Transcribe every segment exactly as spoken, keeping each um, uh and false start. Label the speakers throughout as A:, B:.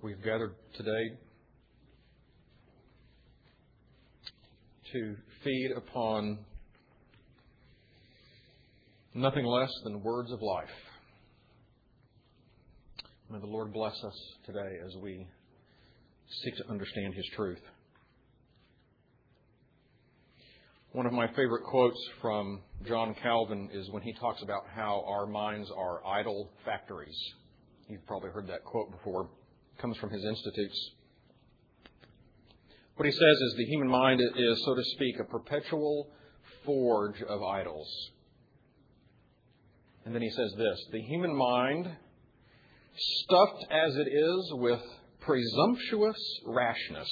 A: We've gathered today to feed upon nothing less than words of life. May the Lord bless us today as we seek to understand His truth. One of my favorite quotes from John Calvin is when he talks about how our minds are idol factories. You've probably heard that quote before. It comes from his Institutes. What he says is the human mind is, so to speak, a perpetual forge of idols. And then he says this: the human mind, stuffed as it is with presumptuous rashness,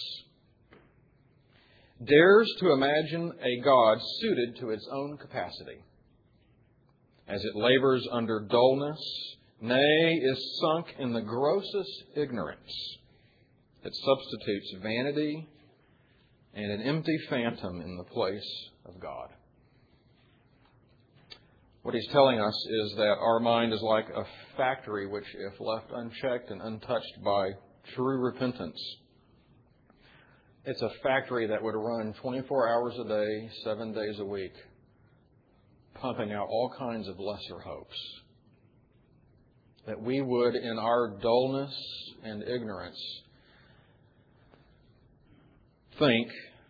A: dares to imagine a God suited to its own capacity. As it labors under dullness, nay, is sunk in the grossest ignorance, it substitutes vanity and an empty phantom in the place of God. What he's telling us is that our mind is like a factory which, if left unchecked and untouched by true repentance, it's a factory that would run twenty-four hours a day, seven days a week, pumping out all kinds of lesser hopes. That we would, in our dullness and ignorance, think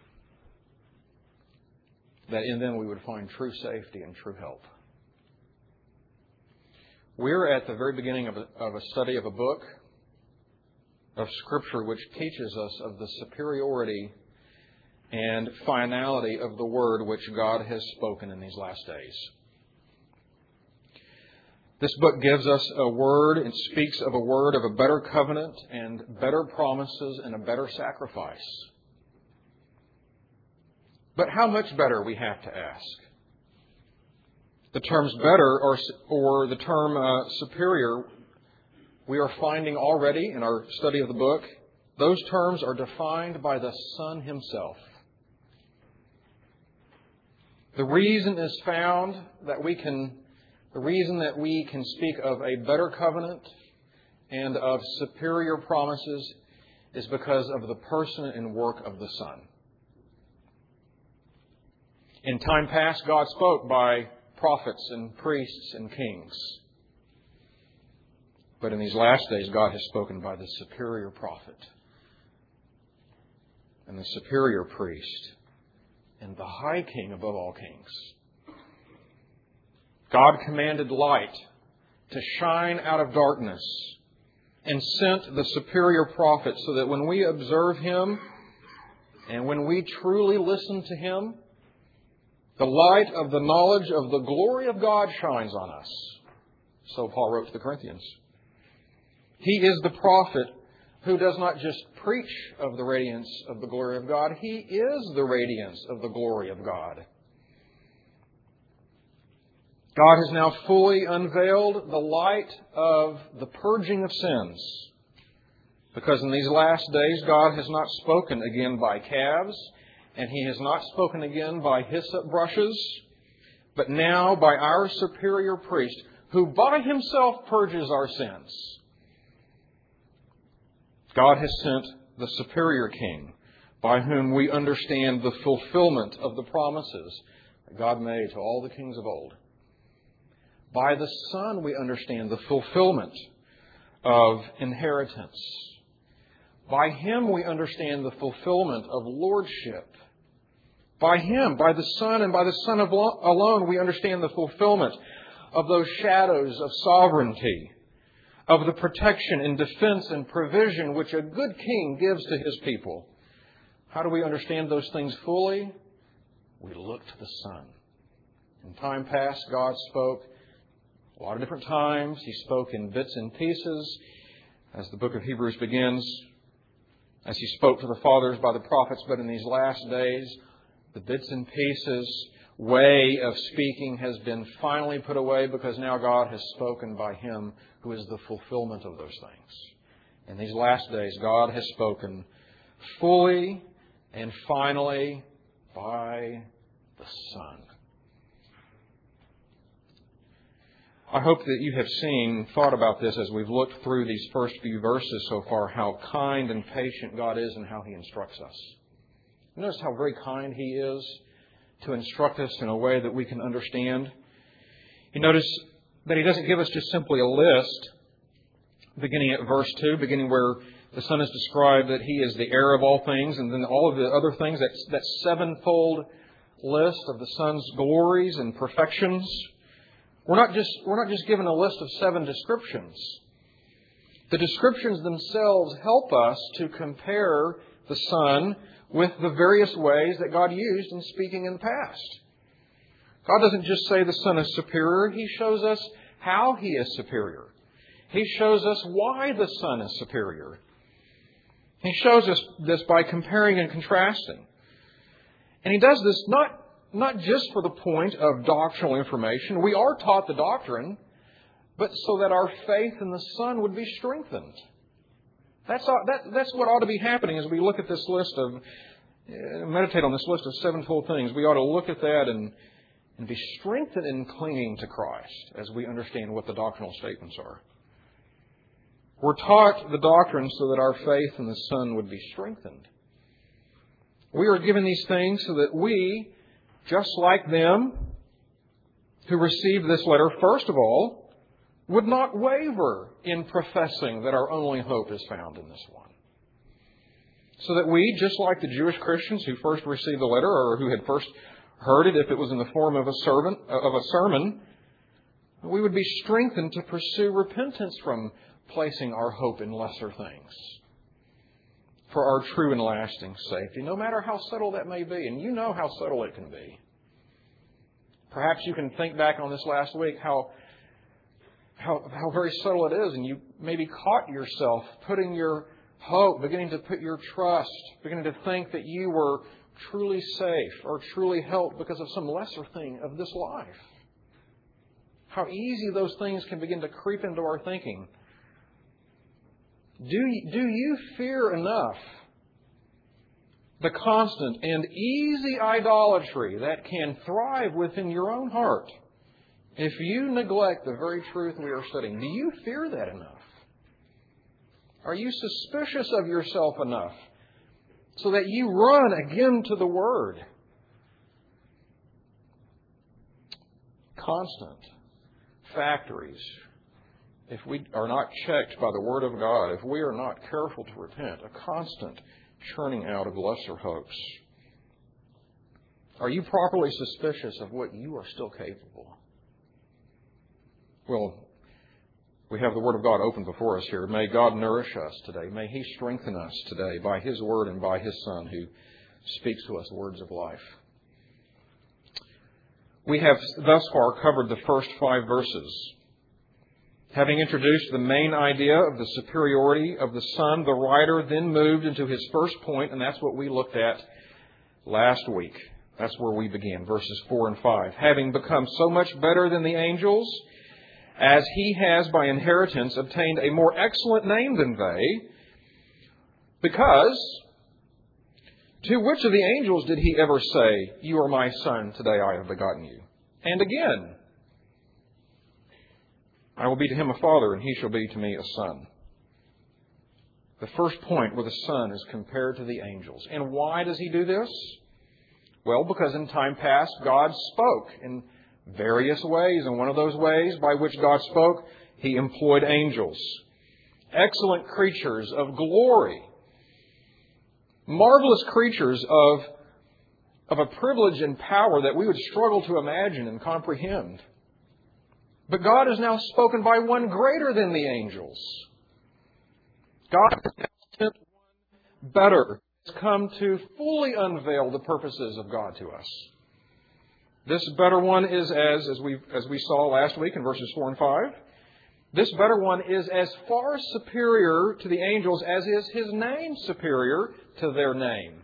A: that in them we would find true safety and true help. We're at the very beginning of a, of a study of a book of Scripture which teaches us of the superiority and finality of the Word which God has spoken in these last days. This book gives us a word. It speaks of a word of a better covenant and better promises and a better sacrifice. But how much better, we have to ask? The terms better or, or the term uh, superior, we are finding already in our study of the book, those terms are defined by the Son Himself. The reason is found that we can, the reason that we can speak of a better covenant and of superior promises is because of the person and work of the Son. In time past, God spoke by prophets and priests and kings. But in these last days, God has spoken by the superior prophet and the superior priest and the high king above all kings. God commanded light to shine out of darkness and sent the superior prophet so that when we observe Him and when we truly listen to Him, the light of the knowledge of the glory of God shines on us. So Paul wrote to the Corinthians. He is the prophet who does not just preach of the radiance of the glory of God. He is the radiance of the glory of God. God has now fully unveiled the light of the purging of sins. Because in these last days, God has not spoken again by calves, and He has not spoken again by hyssop brushes, but now by our superior priest, who by Himself purges our sins. God has sent the superior King, by whom we understand the fulfillment of the promises that God made to all the kings of old. By the Son, we understand the fulfillment of inheritance. By Him, we understand the fulfillment of lordship. By Him, by the Son, and by the Son alone, we understand the fulfillment of those shadows of sovereignty, of the protection and defense and provision which a good king gives to his people. How do we understand those things fully? We look to the Son. In time past, God spoke a lot of different times. He spoke in bits and pieces, as the book of Hebrews begins, as He spoke to the fathers by the prophets. But in these last days, the bits and pieces way of speaking has been finally put away, because now God has spoken by Him who is the fulfillment of those things. In these last days, God has spoken fully and finally by the Son. I hope that you have seen, thought about this as we've looked through these first few verses so far, how kind and patient God is and how He instructs us. Notice how very kind He is to instruct us in a way that we can understand. You notice that He doesn't give us just simply a list, beginning at verse two, beginning where the Son is described that He is the heir of all things, and then all of the other things, that, that sevenfold list of the Son's glories and perfections. We're not just, we're not just given a list of seven descriptions. The descriptions themselves help us to compare the Son with the various ways that God used in speaking in the past. God doesn't just say the Son is superior. He shows us how He is superior. He shows us why the Son is superior. He shows us this by comparing and contrasting. And He does this not Not just for the point of doctrinal information. We are taught the doctrine, but so that our faith in the Son would be strengthened. That's, that, that's what ought to be happening as we look at this list of, uh, meditate on this list of sevenfold things. We ought to look at that and, and be strengthened in clinging to Christ as we understand what the doctrinal statements are. We're taught the doctrine so that our faith in the Son would be strengthened. We are given these things so that we, just like them who received this letter, first of all, would not waver in professing that our only hope is found in this one. So that we, just like the Jewish Christians who first received the letter or who had first heard it, if it was in the form of a servant, of a sermon, we would be strengthened to pursue repentance from placing our hope in lesser things for our true and lasting safety, no matter how subtle that may be. And you know how subtle it can be. Perhaps you can think back on this last week, how, how, how very subtle it is, and you maybe caught yourself putting your hope, beginning to put your trust, beginning to think that you were truly safe or truly helped because of some lesser thing of this life. How easy those things can begin to creep into our thinking. Do you, do you fear enough the constant and easy idolatry that can thrive within your own heart if you neglect the very truth we are studying? Do you fear that enough? Are you suspicious of yourself enough so that you run again to the Word? Constant factories. If we are not checked by the Word of God, if we are not careful to repent, a constant churning out of lesser hopes. Are you properly suspicious of what you are still capable? Well, we have the Word of God open before us here. May God nourish us today. May He strengthen us today by His Word and by His Son who speaks to us words of life. We have thus far covered the first five verses. Having introduced the main idea of the superiority of the Son, the writer then moved into his first point, and that's what we looked at last week. That's where we began, verses four and five. Having become so much better than the angels, as He has by inheritance obtained a more excellent name than they, because to which of the angels did He ever say, "You are my Son, today I have begotten you"? And again, "I will be to him a father, and he shall be to me a son." The first point where the Son is compared to the angels. And why does He do this? Well, because in time past, God spoke in various ways. And one of those ways by which God spoke, He employed angels. Excellent creatures of glory. Marvelous creatures of, of a privilege and power that we would struggle to imagine and comprehend. But God has now spoken by one greater than the angels. God has now sent one better. Has come to fully unveil the purposes of God to us. This better one is as, as we as we saw last week in verses four and five, this better one is as far superior to the angels as is His name superior to their name.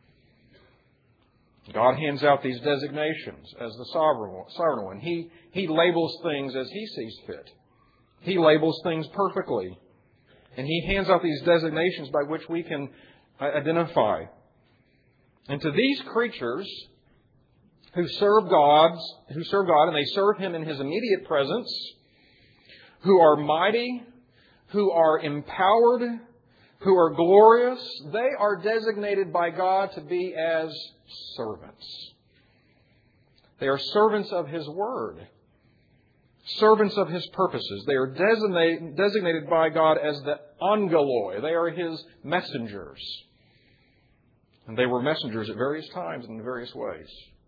A: God hands out these designations as the sovereign, sovereign one. He, he labels things as He sees fit. He labels things perfectly. And He hands out these designations by which we can identify. And to these creatures who serve God, who serve God and they serve Him in His immediate presence, who are mighty, who are empowered, who are glorious, they are designated by God to be as servants. They are servants of His Word, servants of His purposes. They are designate, designated by God as the angeloi. They are His messengers. And they were messengers at various times and in various ways.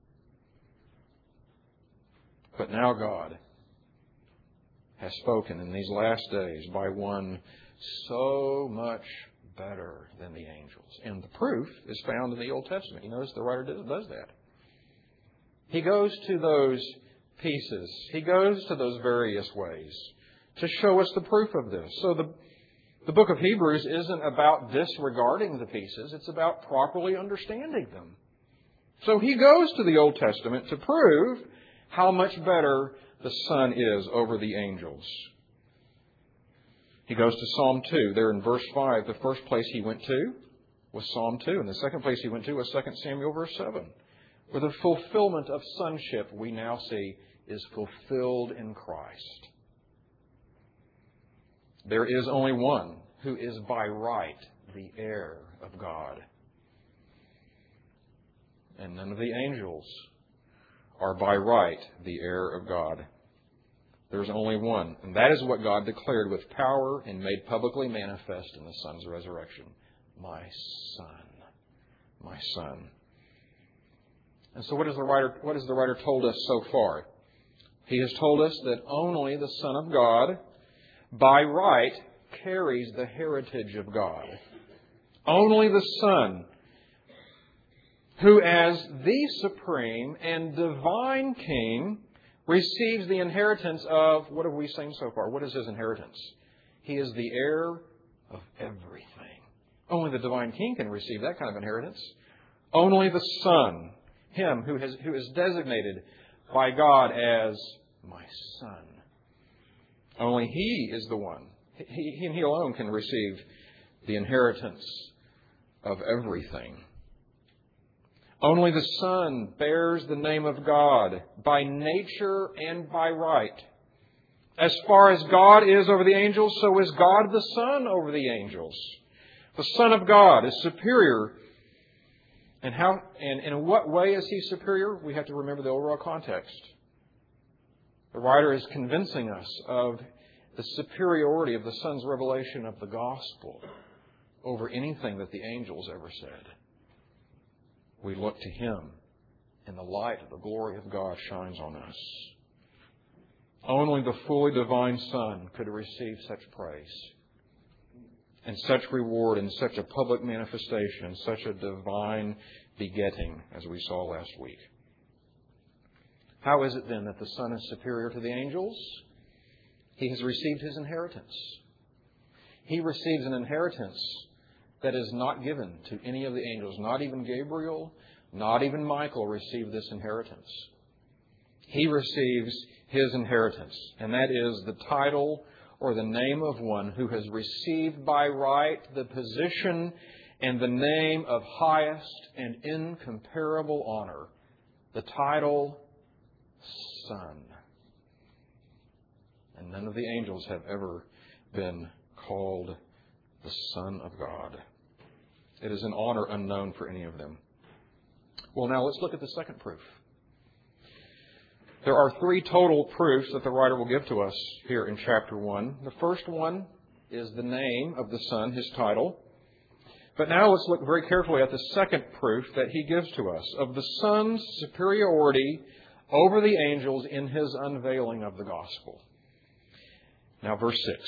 A: But now God has spoken in these last days by one so much better than the angels. And the proof is found in the Old Testament. You notice the writer does that. He goes to those pieces. He goes to those various ways to show us the proof of this. So the, the book of Hebrews isn't about disregarding the pieces. It's about properly understanding them. So he goes to the Old Testament to prove how much better the Son is over the angels. He goes to Psalm two. There in verse five, the first place he went to was Psalm two. And the second place he went to was Second Samuel verse seven. Where the fulfillment of sonship we now see is fulfilled in Christ. There is only one who is by right the heir of God. And none of the angels are by right the heir of God. There's only one. And that is what God declared with power and made publicly manifest in the Son's resurrection. My Son. My Son. And so what has the writer, what has the writer told us so far? He has told us that only the Son of God, by right, carries the heritage of God. Only the Son, who as the supreme and divine King, receives the inheritance of, what have we seen so far? What is His inheritance? He is the heir of everything. Only the divine King can receive that kind of inheritance. Only the Son, Him who has who is designated by God as my Son. Only He is the one. He, he and He alone can receive the inheritance of everything. Only the Son bears the name of God by nature and by right. As far as God is over the angels, so is God the Son over the angels. The Son of God is superior. And how and in what way is He superior? We have to remember the overall context. The writer is convincing us of the superiority of the Son's revelation of the gospel over anything that the angels ever said. We look to Him, and the light of the glory of God shines on us. Only the fully divine Son could receive such praise and such reward and such a public manifestation and such a divine begetting as we saw last week. How is it then that the Son is superior to the angels? He has received His inheritance. He receives an inheritance that is not given to any of the angels. Not even Gabriel, not even Michael received this inheritance. He receives his inheritance, and that is the title or the name of one who has received by right the position and the name of highest and incomparable honor, the title Son. And none of the angels have ever been called the Son of God. It is an honor unknown for any of them. Well, now let's look at the second proof. There are three total proofs that the writer will give to us here in chapter one. The first one is the name of the Son, His title. But now let's look very carefully at the second proof that he gives to us of the Son's superiority over the angels in His unveiling of the gospel. Now, verse six.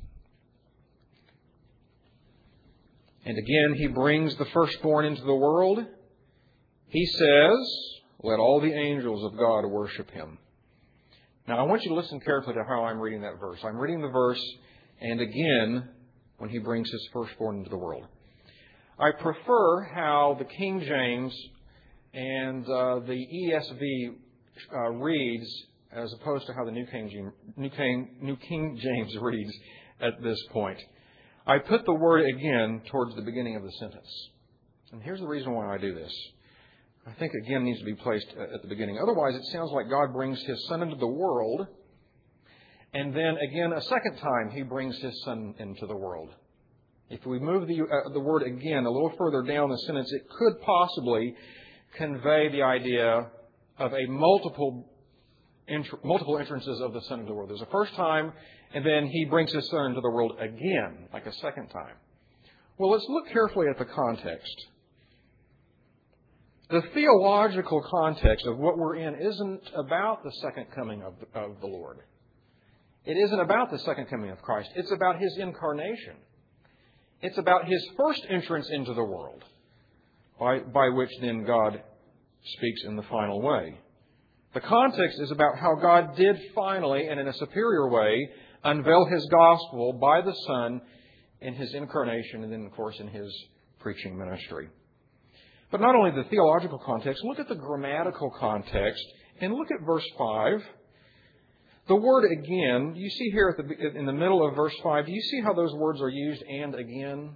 A: And again, He brings the firstborn into the world. He says, let all the angels of God worship Him. Now, I want you to listen carefully to how I'm reading that verse. I'm reading the verse, and again, when He brings His firstborn into the world. I prefer how the King James and uh, the E S V uh, reads as opposed to how the New King, James, New, King, New King James reads at this point. I put the word again towards the beginning of the sentence. And here's the reason why I do this. I think again needs to be placed at the beginning. Otherwise, it sounds like God brings His Son into the world, And then again, a second time, He brings His Son into the world. If we move the, uh, the word again a little further down the sentence, it could possibly convey the idea of a multiple Entr- multiple entrances of the Son into the world. There's a first time, and then He brings His Son into the world again, like a second time. Well, let's look carefully at the context. The theological context of what we're in isn't about the second coming of the, of the Lord. It isn't about the second coming of Christ. It's about His incarnation. It's about His first entrance into the world, by, by which then God speaks in the final way. The context is about how God did finally, and in a superior way, unveil His gospel by the Son in His incarnation and then, of course, in His preaching ministry. But not only the theological context, look at the grammatical context and look at verse five. The word again, you see here at the, in the middle of verse five, do you see how those words are used, and again?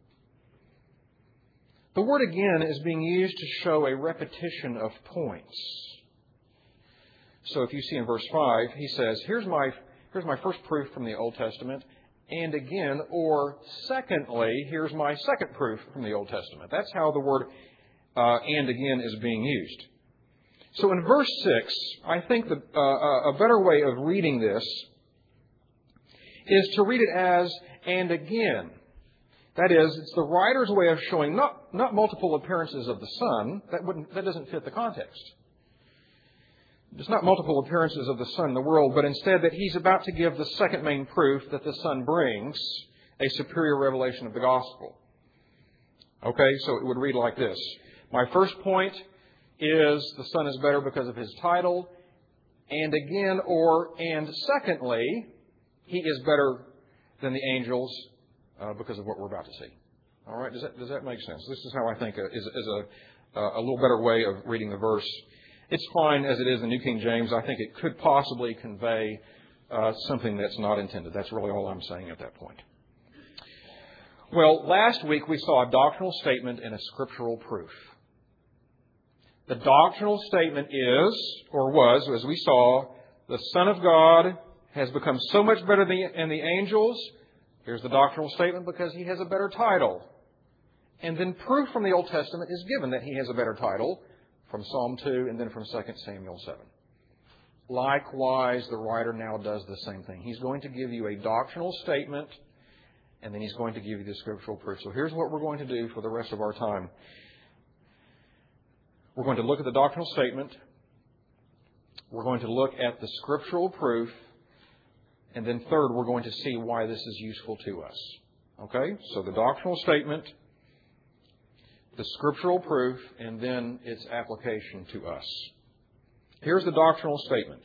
A: The word again is being used to show a repetition of points. So if you see in verse five, he says, here's my, here's my first proof from the Old Testament, and again, or secondly, here's my second proof from the Old Testament. That's how the word uh, and again is being used. So in verse six, I think the, uh, a better way of reading this is to read it as and again. That is, it's the writer's way of showing not, not multiple appearances of the Son. That wouldn't, that doesn't fit the context. It's not multiple appearances of the Son in the world, but instead that He's about to give the second main proof that the Son brings, a superior revelation of the gospel. Okay, so it would read like this. My first point is the Son is better because of His title, and again, or, and secondly, He is better than the angels uh, because of what we're about to see. All right, does that, does that make sense? This is how I think uh, is, is a, a little better way of reading the verse. It's fine as it is in New King James. I think it could possibly convey uh, something that's not intended. That's really all I'm saying at that point. Well, last week we saw a doctrinal statement and a scriptural proof. The doctrinal statement is, or was, as we saw, the Son of God has become so much better than the angels. Here's the doctrinal statement, because He has a better title. And then proof from the Old Testament is given that He has a better title, from Psalm two and then from Second Samuel seven. Likewise, the writer now does the same thing. He's going to give you a doctrinal statement, and then he's going to give you the scriptural proof. So here's what we're going to do for the rest of our time. We're going to look at the doctrinal statement. We're going to look at the scriptural proof. And then third, we're going to see why this is useful to us. Okay? So the doctrinal statement, the scriptural proof, and then its application to us. Here's the doctrinal statement.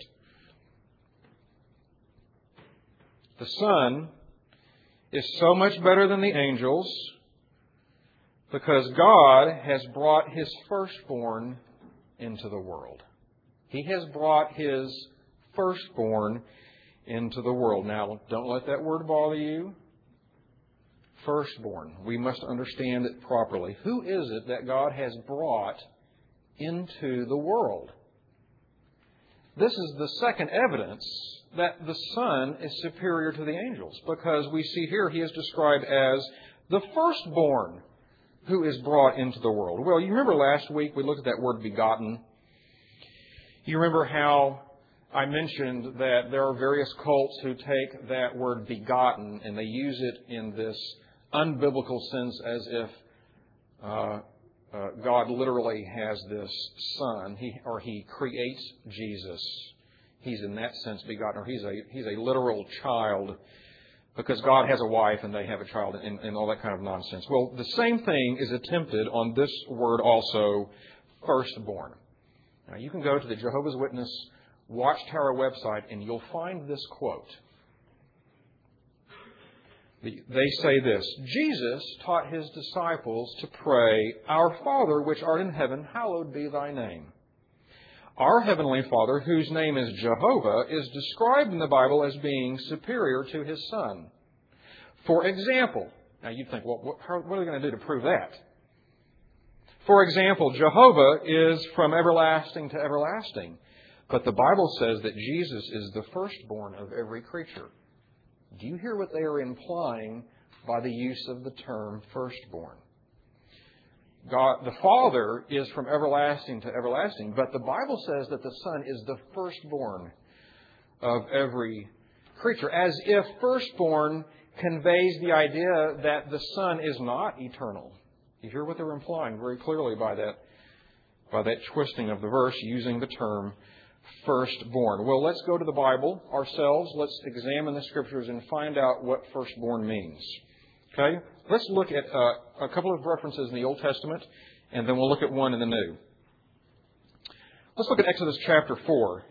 A: The Son is so much better than the angels because God has brought His firstborn into the world. He has brought His firstborn into the world. Now, don't let that word bother you. Firstborn. We must understand it properly. Who is it that God has brought into the world? This is the second evidence that the Son is superior to the angels, because we see here He is described as the firstborn who is brought into the world. Well, you remember last week we looked at that word begotten. You remember how I mentioned that there are various cults who take that word begotten and they use it in this unbiblical sense as if uh, uh, God literally has this Son, he, or He creates Jesus. He's in that sense begotten, or He's a He's a literal child because God has a wife and they have a child, and, and all that kind of nonsense. Well, the same thing is attempted on this word also, firstborn. Now, you can go to the Jehovah's Witness Watchtower website and you'll find this quote. They say this: Jesus taught His disciples to pray, "Our Father which art in heaven, hallowed be Thy name." Our Heavenly Father, whose name is Jehovah, is described in the Bible as being superior to His Son. For example, now you'd think, well, what, how, what are they going to do to prove that? For example, Jehovah is from everlasting to everlasting. But the Bible says that Jesus is the firstborn of every creature. Do you hear what they are implying by the use of the term firstborn? God, the Father is from everlasting to everlasting, but the Bible says that the Son is the firstborn of every creature, as if firstborn conveys the idea that the Son is not eternal. You hear what they're implying very clearly by that, by that twisting of the verse using the term firstborn. Well, let's go to the Bible ourselves. Let's examine the Scriptures and find out what firstborn means. Okay? Let's look at uh, a couple of references in the Old Testament, and then we'll look at one in the New. Let's look at Exodus chapter four.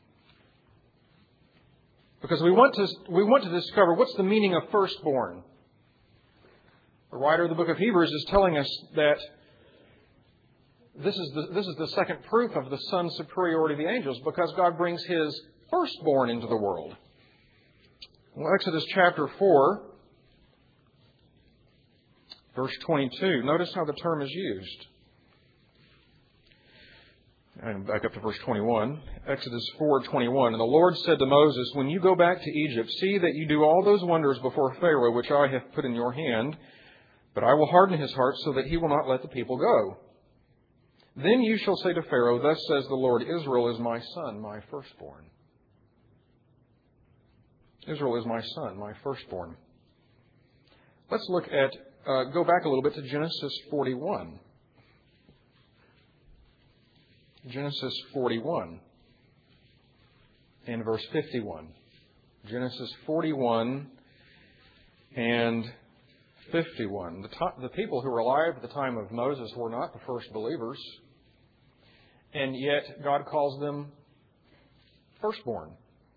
A: Because we want to we want to discover what's the meaning of firstborn. The writer of the book of Hebrews is telling us that this is the, this is the second proof of the Son's superiority to the angels, because God brings His firstborn into the world. Well, Exodus chapter four, verse twenty-two. Notice how the term is used. And back up to verse twenty-one. Exodus four twenty-one. And the Lord said to Moses, when you go back to Egypt, see that you do all those wonders before Pharaoh, which I have put in your hand. But I will harden his heart so that he will not let the people go. Then you shall say to Pharaoh, thus says the Lord, Israel is my son, my firstborn. Israel is my son, my firstborn. Let's look at, uh, go back a little bit to Genesis forty-one. Genesis forty-one and verse fifty-one. Genesis forty-one and fifty-one. The, to- the people who were alive at the time of Moses were not the first believers, and yet God calls them firstborn.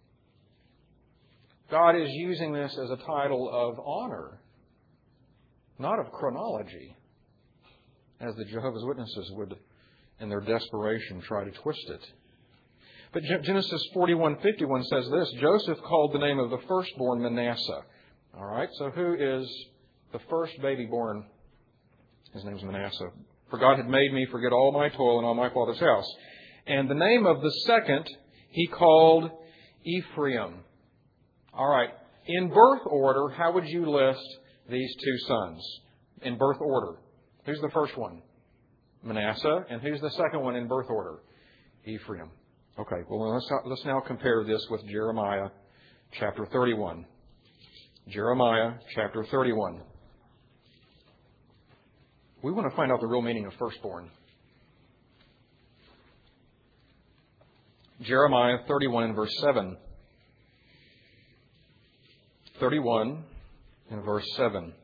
A: God is using this as a title of honor, not of chronology, as the Jehovah's Witnesses would, in their desperation, try to twist it. But Genesis forty-one fifty-one says this, Joseph called the name of the firstborn Manasseh. All right, so who is the first baby born? His name's Manasseh. For God had made me forget all my toil and all my father's house. And the name of the second he called Ephraim. All right, in birth order, how would you list these two sons? In birth order. Who's the first one? Manasseh. And who's the second one in birth order? Ephraim. Okay, well, let's, let's now compare this with Jeremiah chapter thirty-one. Jeremiah chapter thirty-one. We want to find out the real meaning of firstborn. Jeremiah thirty-one and verse seven. thirty-one and verse seven.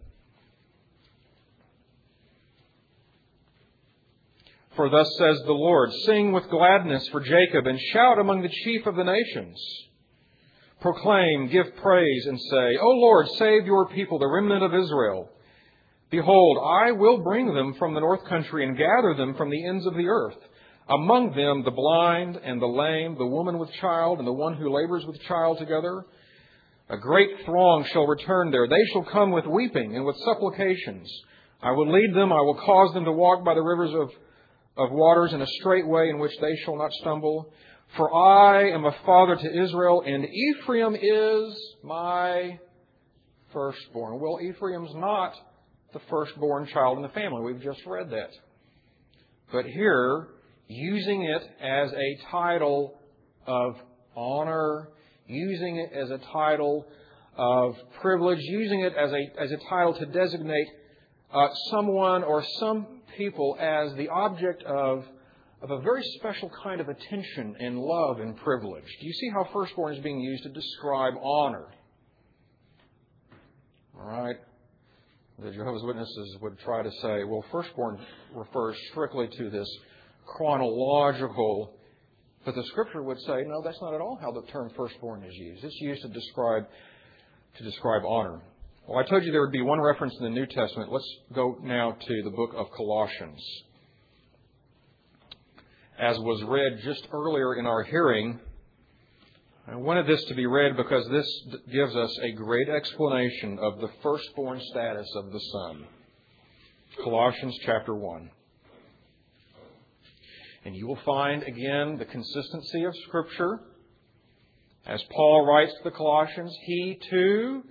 A: For thus says the Lord, sing with gladness for Jacob and shout among the chief of the nations. Proclaim, give praise and say, O Lord, save your people, the remnant of Israel. Behold, I will bring them from the north country and gather them from the ends of the earth. Among them the blind and the lame, the woman with child and the one who labors with child together. A great throng shall return there. They shall come with weeping and with supplications. I will lead them. I will cause them to walk by the rivers of of waters in a straight way in which they shall not stumble. For I am a father to Israel, and Ephraim is my firstborn. Well, Ephraim's not the firstborn child in the family. We've just read that. But here, using it as a title of honor, using it as a title of privilege, using it as a, as a title to designate uh, someone or some people as the object of, of a very special kind of attention and love and privilege. Do you see how firstborn is being used to describe honor? All right. The Jehovah's Witnesses would try to say, well, firstborn refers strictly to this chronological, but the Scripture would say, no, that's not at all how the term firstborn is used. It's used to describe to describe honor. Well, I told you there would be one reference in the New Testament. Let's go now to the book of Colossians. As was read just earlier in our hearing, I wanted this to be read because this gives us a great explanation of the firstborn status of the Son. Colossians chapter one. And you will find, again, the consistency of Scripture. As Paul writes to the Colossians, he too,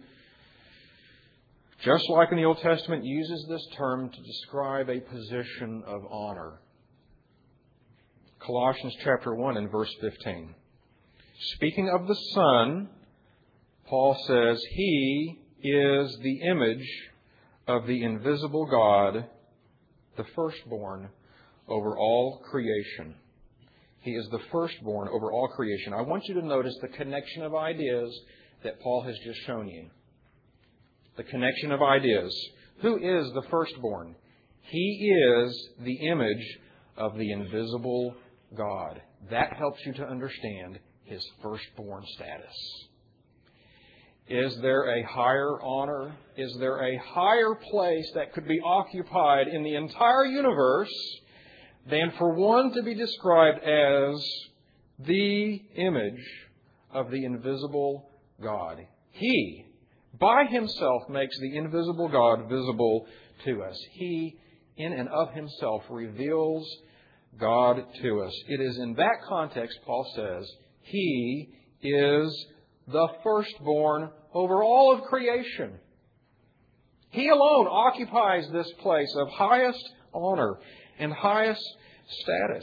A: just like in the Old Testament, uses this term to describe a position of honor. Colossians chapter one and verse fifteen. Speaking of the Son, Paul says, He is the image of the invisible God, the firstborn over all creation. He is the firstborn over all creation. I want you to notice the connection of ideas that Paul has just shown you. The connection of ideas. Who is the firstborn? He is the image of the invisible God. That helps you to understand His firstborn status. Is there a higher honor? Is there a higher place that could be occupied in the entire universe than for one to be described as the image of the invisible God? He, by Himself, makes the invisible God visible to us. He, in and of Himself, reveals God to us. It is in that context, Paul says, He is the firstborn over all of creation. He alone occupies this place of highest honor and highest status.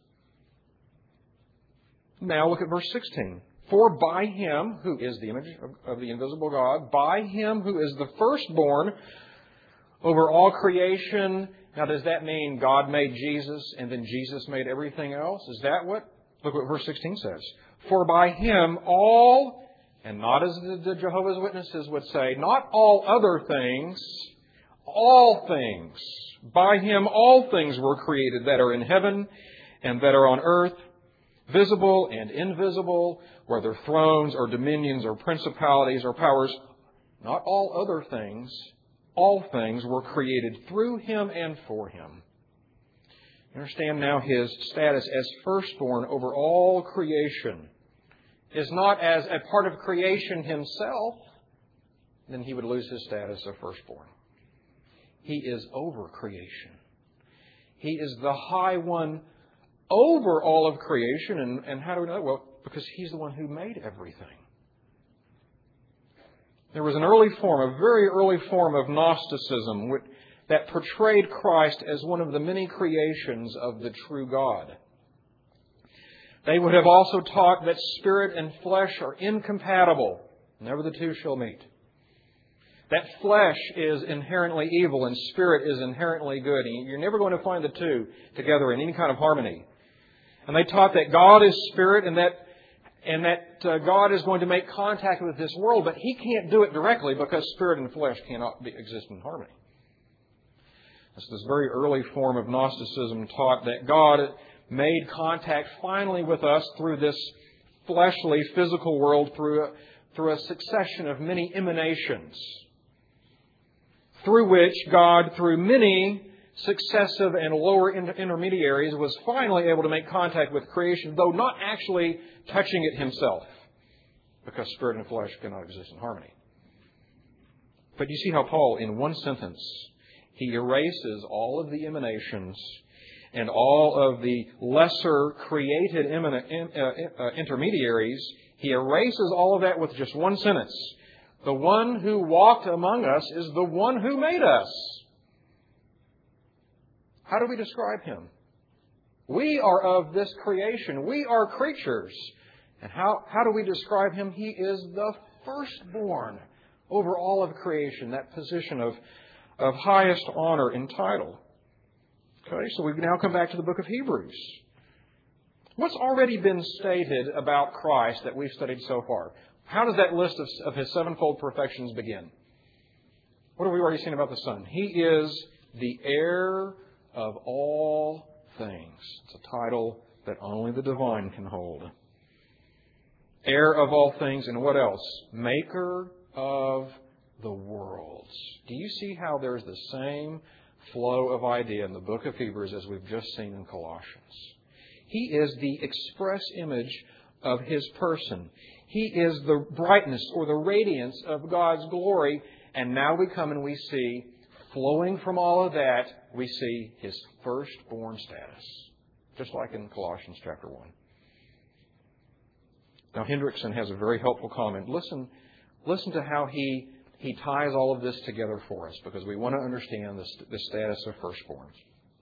A: Now look at verse sixteen. For by Him, who is the image of the invisible God, by Him who is the firstborn over all creation. Now does that mean God made Jesus and then Jesus made everything else? Is that what? Look what verse sixteen says. For by Him all, and not as the Jehovah's Witnesses would say, not all other things, all things. By Him all things were created that are in heaven and that are on earth, visible and invisible, whether thrones or dominions or principalities or powers. Not all other things, all things were created through Him and for Him. You understand now His status as firstborn over all creation is not as a part of creation Himself, then He would lose His status of firstborn. He is over creation. He is the high one over all of creation. And, and how do we know that? Well, because He's the one who made everything. There was an early form, a very early form of Gnosticism that portrayed Christ as one of the many creations of the true God. They would have also taught that spirit and flesh are incompatible. Never the two shall meet. That flesh is inherently evil and spirit is inherently good. And you're never going to find the two together in any kind of harmony. And they taught that God is spirit and that and that uh, God is going to make contact with this world, but He can't do it directly because spirit and flesh cannot be, exist in harmony. This, this very early form of Gnosticism taught that God made contact finally with us through this fleshly, physical world, through a, through a succession of many emanations, through which God, through many successive and lower inter- intermediaries, was finally able to make contact with creation, though not actually touching it Himself, because spirit and flesh cannot exist in harmony. But you see how Paul, in one sentence, he erases all of the emanations and all of the lesser created immin- in, uh, uh, intermediaries. He erases all of that with just one sentence. The one who walked among us is the one who made us. How do we describe Him? We are of this creation. We are creatures. And how, how do we describe Him? He is the firstborn over all of creation, that position of, of highest honor and title. Okay, so we now come back to the book of Hebrews. What's already been stated about Christ that we've studied so far? How does that list of, of His sevenfold perfections begin? What have we already seen about the Son? He is the heir of all things. It's a title that only the divine can hold. Heir of all things, and what else? Maker of the worlds. Do you see how there's the same flow of idea in the book of Hebrews as we've just seen in Colossians? He is the express image of His person. He is the brightness or the radiance of God's glory. And now we come and we see, flowing from all of that, we see His firstborn status. just like in Colossians chapter one. Now, Hendrickson has a very helpful comment. Listen, listen to how he, he ties all of this together for us, because we want to understand the, the status of firstborns.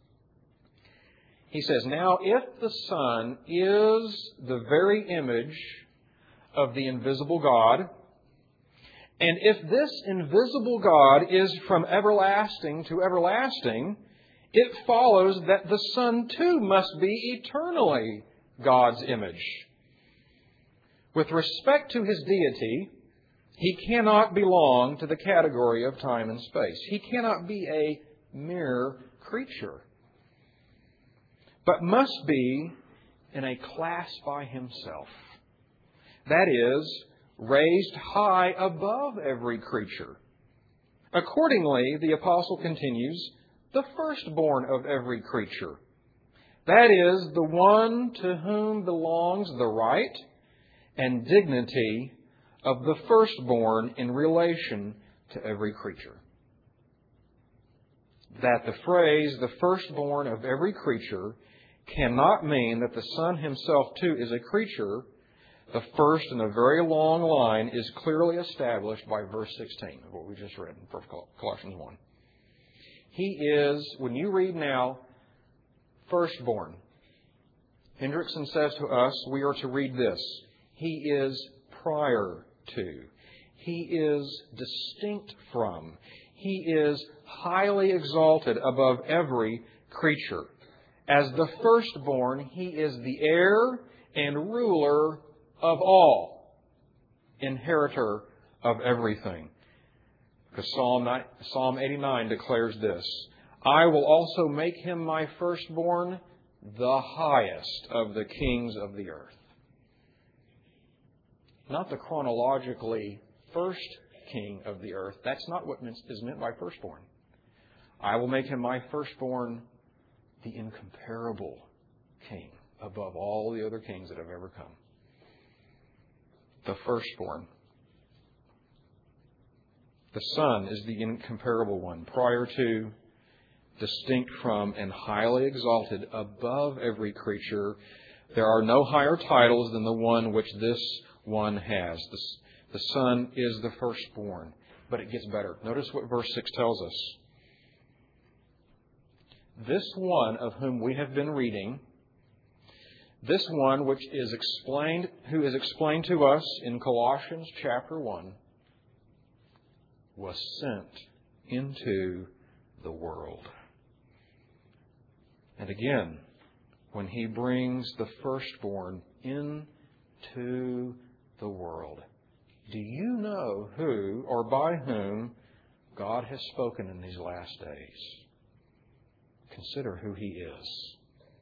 A: He says, now, if the Son is the very image of the invisible God, and if this invisible God is from everlasting to everlasting, it follows that the Son too must be eternally God's image. With respect to His deity, He cannot belong to the category of time and space. He cannot be a mere creature, but must be in a class by Himself. That is, raised high above every creature. Accordingly, the Apostle continues, the firstborn of every creature. That is, the one to whom belongs the right and dignity of the firstborn in relation to every creature. That the phrase, the firstborn of every creature, cannot mean that the Son Himself too is a creature. The first in a very long line is clearly established by verse sixteen of what we just read in Colossians one. He is, when you read now, firstborn. Hendrickson says to us, we are to read this. He is prior to. He is distinct from. He is highly exalted above every creature. As the firstborn, He is the heir and ruler of all, inheritor of everything. Because Psalm eighty-nine declares this, I will also make Him my firstborn, the highest of the kings of the earth. Not the chronologically first king of the earth. That's not what is meant by firstborn. I will make Him my firstborn, the incomparable king above all the other kings that have ever come. The firstborn. The Son is the incomparable one, prior to, distinct from, and highly exalted above every creature. There are no higher titles than the one which this one has. The, the Son is the firstborn. But it gets better. Notice what verse six tells us. This one of whom we have been reading, this one which is explained, who is explained to us in Colossians chapter one, was sent into the world. And again, when He brings the firstborn into the world, do you know who or by whom God has spoken in these last days? Consider who He is.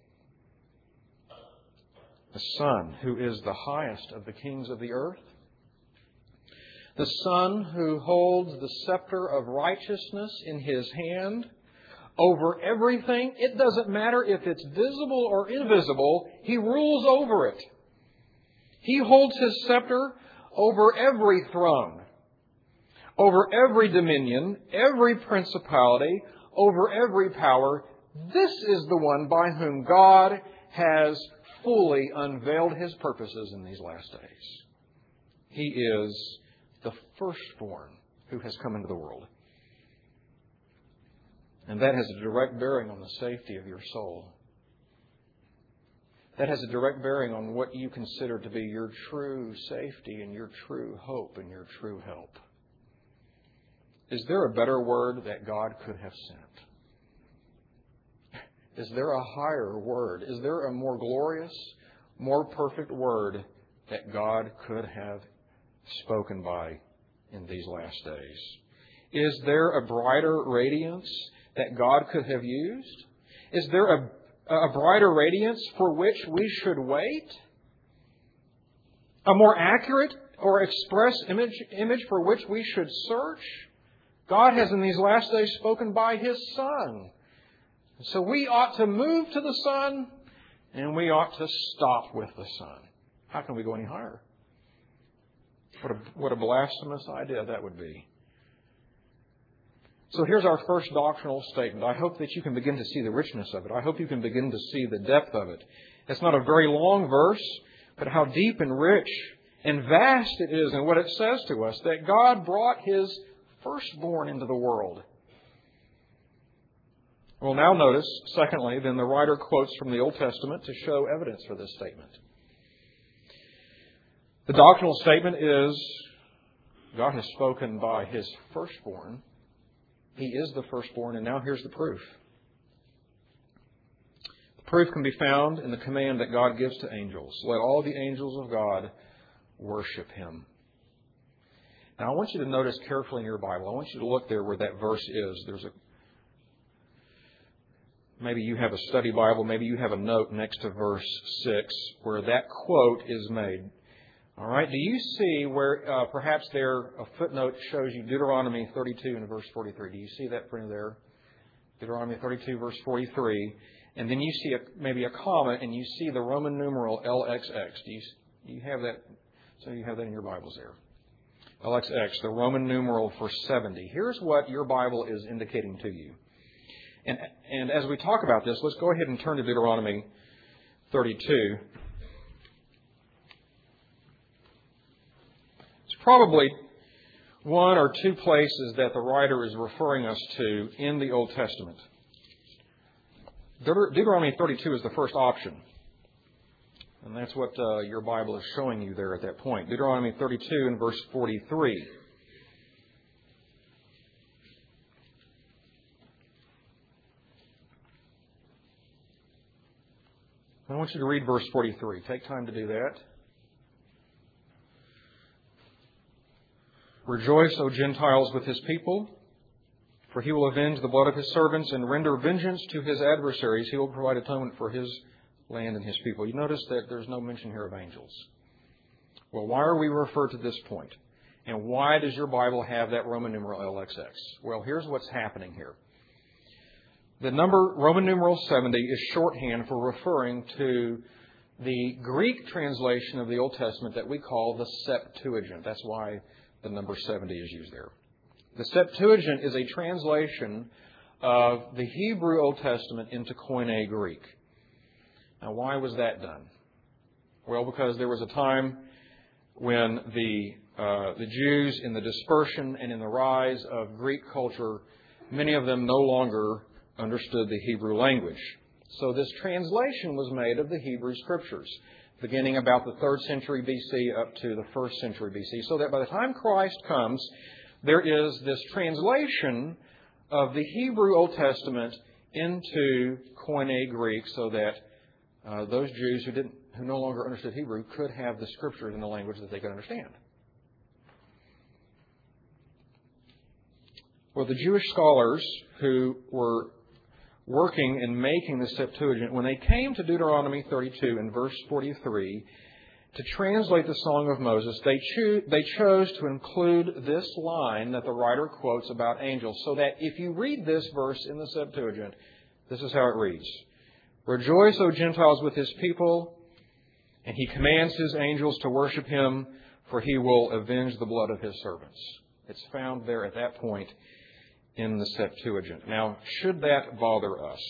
A: The Son, who is the highest of the kings of the earth. The Son who holds the scepter of righteousness in His hand over everything. It doesn't matter if it's visible or invisible. He rules over it. He holds His scepter over every throne, over every dominion, every principality, over every power. This is the one by whom God has fully unveiled His purposes in these last days. He is the firstborn who has come into the world. And that has a direct bearing on the safety of your soul. That has a direct bearing on what you consider to be your true safety and your true hope and your true help. Is there a better word that God could have sent? Is there a higher word? Is there a more glorious, more perfect word that God could have spoken by in these last days? Is there a brighter radiance that God could have used? Is there a, a brighter radiance for which we should wait? A more accurate or express image, image for which we should search? God has in these last days spoken by His Son. So we ought to move to the Son, and we ought to stop with the Son. How can we go any higher? What a, what a blasphemous idea that would be. So here's our first doctrinal statement. I hope that you can begin to see the richness of it. I hope you can begin to see the depth of it. It's not a very long verse, but how deep and rich and vast it is in what it says to us, that God brought His firstborn into the world. Well, now notice, secondly, then the writer quotes from the Old Testament to show evidence for this statement. The doctrinal statement is, God has spoken by His firstborn. He is the firstborn, and now here's the proof. The proof can be found in the command that God gives to angels. Let all the angels of God worship Him. Now, I want you to notice carefully in your Bible. I want you to look there where that verse is. There's a Maybe you have a study Bible. Maybe you have a note next to verse six where that quote is made. All right. Do you see where uh, perhaps there a footnote shows you Deuteronomy thirty-two and verse forty-three? Do you see that printed there? Deuteronomy thirty-two, verse forty-three. And then you see a, maybe a comma and you see the Roman numeral L X X. Do you, you have that? So you have that in your Bibles there. L X X, the Roman numeral for seventy. Here's what your Bible is indicating to you. And, and as we talk about this, let's go ahead and turn to Deuteronomy thirty-two. It's probably one or two places that the writer is referring us to in the Old Testament. Deut- Deuteronomy thirty-two is the first option. And that's what uh, your Bible is showing you there at that point. Deuteronomy thirty-two and verse forty-three. I want you to read verse forty-three. Take time to do that. Rejoice, O Gentiles, with His people, for He will avenge the blood of His servants and render vengeance to His adversaries. He will provide atonement for His land and His people. You notice that there's no mention here of angels. Well, why are we referred to this point? And why does your Bible have that Roman numeral L X X? Well, here's what's happening here. The number Roman numeral seventy is shorthand for referring to the Greek translation of the Old Testament that we call the Septuagint. That's why the number seventy is used there. The Septuagint is a translation of the Hebrew Old Testament into Koine Greek. Now, why was that done? Well, because there was a time when the uh, the Jews, in the dispersion and in the rise of Greek culture, many of them no longer understood the Hebrew language. So this translation was made of the Hebrew Scriptures, beginning about the third century B C up to the first century B C, so that by the time Christ comes, there is this translation of the Hebrew Old Testament into Koine Greek, so that uh, those Jews who didn't, who no longer understood Hebrew could have the Scriptures in the language that they could understand. Well, the Jewish scholars who were working and making the Septuagint, when they came to Deuteronomy thirty-two and verse forty-three to translate the Song of Moses, they, cho- they chose to include this line that the writer quotes about angels, so that if you read this verse in the Septuagint, this is how it reads. Rejoice, O Gentiles, with His people, and He commands His angels to worship Him, for He will avenge the blood of His servants. It's found there at that point in the Septuagint. Now, should that bother us?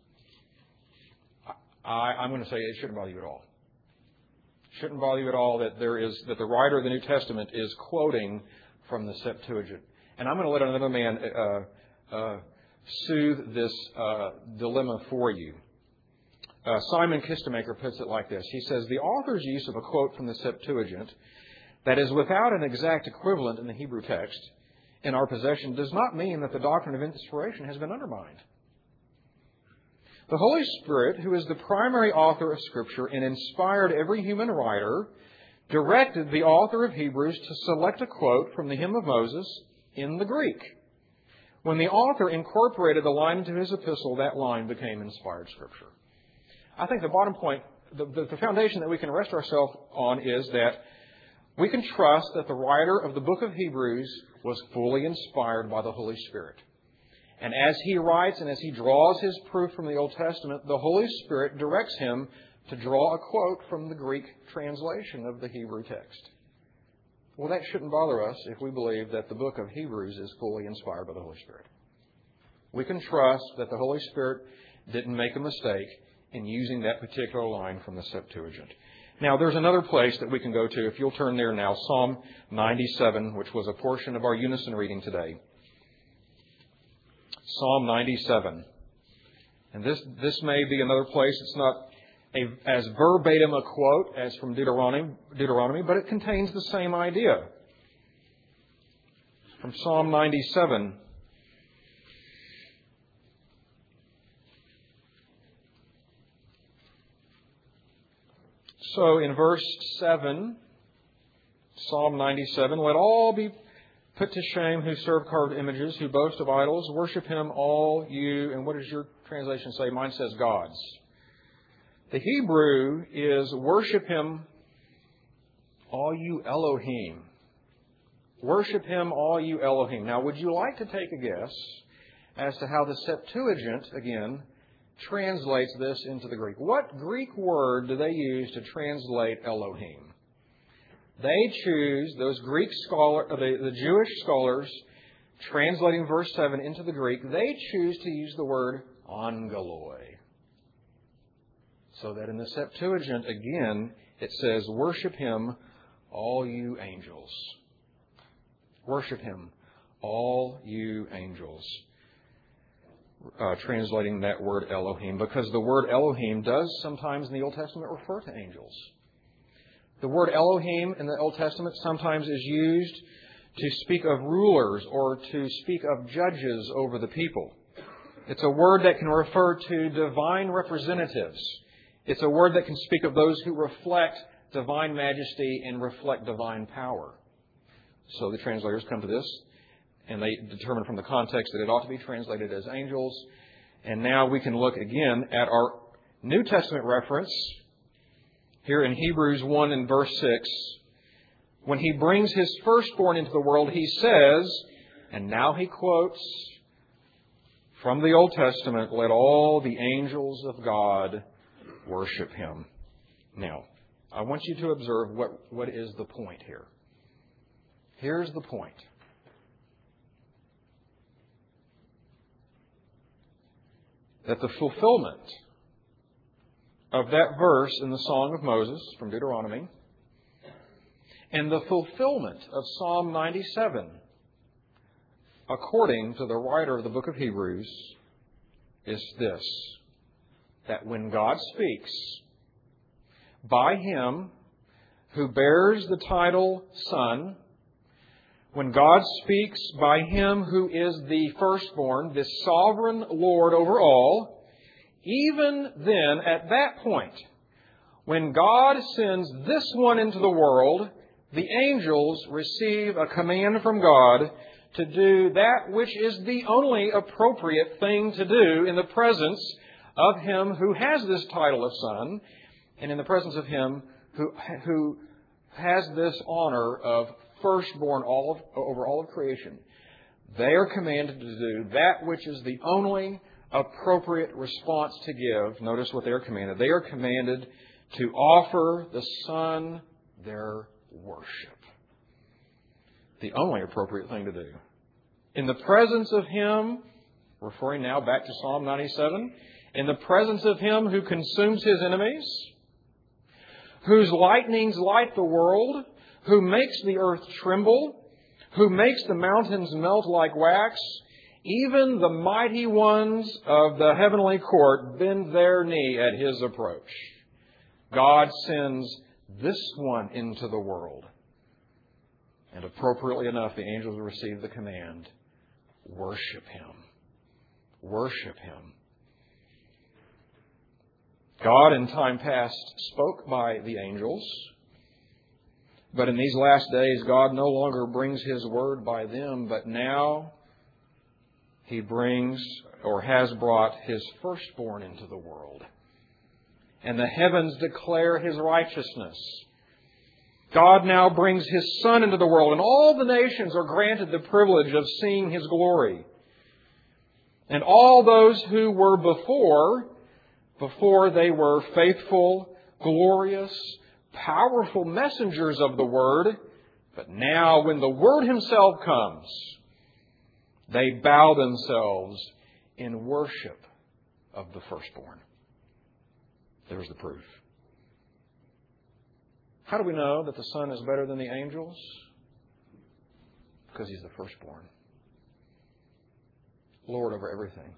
A: I, I'm going to say it shouldn't bother you at all. Shouldn't bother you at all that there is that the writer of the New Testament is quoting from the Septuagint. And I'm going to let another man uh, uh, soothe this uh, dilemma for you. Uh, Simon Kistemaker puts it like this. He says, the author's use of a quote from the Septuagint that is without an exact equivalent in the Hebrew text in our possession does not mean that the doctrine of inspiration has been undermined. The Holy Spirit, who is the primary author of Scripture and inspired every human writer, directed the author of Hebrews to select a quote from the Hymn of Moses in the Greek. When the author incorporated the line into his epistle, that line became inspired Scripture. I think the bottom point, the, the, the foundation that we can rest ourselves on is that we can trust that the writer of the book of Hebrews was fully inspired by the Holy Spirit. And as he writes and as he draws his proof from the Old Testament, the Holy Spirit directs him to draw a quote from the Greek translation of the Hebrew text. Well, that shouldn't bother us if we believe that the book of Hebrews is fully inspired by the Holy Spirit. We can trust that the Holy Spirit didn't make a mistake in using that particular line from the Septuagint. Now, there's another place that we can go to. If you'll turn there now, Psalm ninety-seven, which was a portion of our unison reading today. Psalm ninety-seven. And this, this may be another place. It's not a, as verbatim a quote as from Deuteronomy, Deuteronomy, but it contains the same idea. From Psalm ninety-seven. So in verse seven, Psalm ninety-seven, let all be put to shame who serve carved images, who boast of idols. Worship Him, all you. And what does your translation say? Mine says gods. The Hebrew is worship Him, all you Elohim. Worship Him, all you Elohim. Now, would you like to take a guess as to how the Septuagint, again, translates this into the Greek? What Greek word do they use to translate Elohim? They choose, those Greek scholar, the, the Jewish scholars, translating verse seven into the Greek, they choose to use the word angeloi. So that in the Septuagint, again, it says, worship Him, all you angels. Worship Him, all you angels. Uh, translating that word Elohim, because the word Elohim does sometimes in the Old Testament refer to angels. The word Elohim in the Old Testament sometimes is used to speak of rulers or to speak of judges over the people. It's a word that can refer to divine representatives. It's a word that can speak of those who reflect divine majesty and reflect divine power. So the translators come to this, and they determine from the context that it ought to be translated as angels. And now we can look again at our New Testament reference here in Hebrews one and verse six. When He brings His firstborn into the world, He says, and now He quotes from the Old Testament, let all the angels of God worship Him. Now, I want you to observe what, what is the point here. Here's the point. That the fulfillment of that verse in the Song of Moses from Deuteronomy and the fulfillment of Psalm ninety-seven, according to the writer of the book of Hebrews, is this: that when God speaks, by Him who bears the title Son, when God speaks by Him who is the firstborn, the sovereign Lord over all, even then, at that point, when God sends this one into the world, the angels receive a command from God to do that which is the only appropriate thing to do in the presence of Him who has this title of Son, and in the presence of Him who, who has this honor of firstborn all of, over all of creation. They are commanded to do that which is the only appropriate response to give. Notice what they are commanded. They are commanded to offer the Son their worship. The only appropriate thing to do. In the presence of Him, referring now back to Psalm ninety-seven, in the presence of Him who consumes His enemies, whose lightnings light the world, who makes the earth tremble, who makes the mountains melt like wax, even the mighty ones of the heavenly court bend their knee at His approach. God sends this one into the world. And appropriately enough, the angels receive the command, worship Him. Worship Him. God in time past spoke by the angels. But in these last days, God no longer brings His word by them, but now He brings or has brought His firstborn into the world. And the heavens declare His righteousness. God now brings His Son into the world, and all the nations are granted the privilege of seeing His glory. And all those who were before, before they were faithful, glorious, powerful messengers of the Word, but now when the Word Himself comes, they bow themselves in worship of the firstborn. There's the proof. How do we know that the Son is better than the angels? Because He's the firstborn. Lord over everything.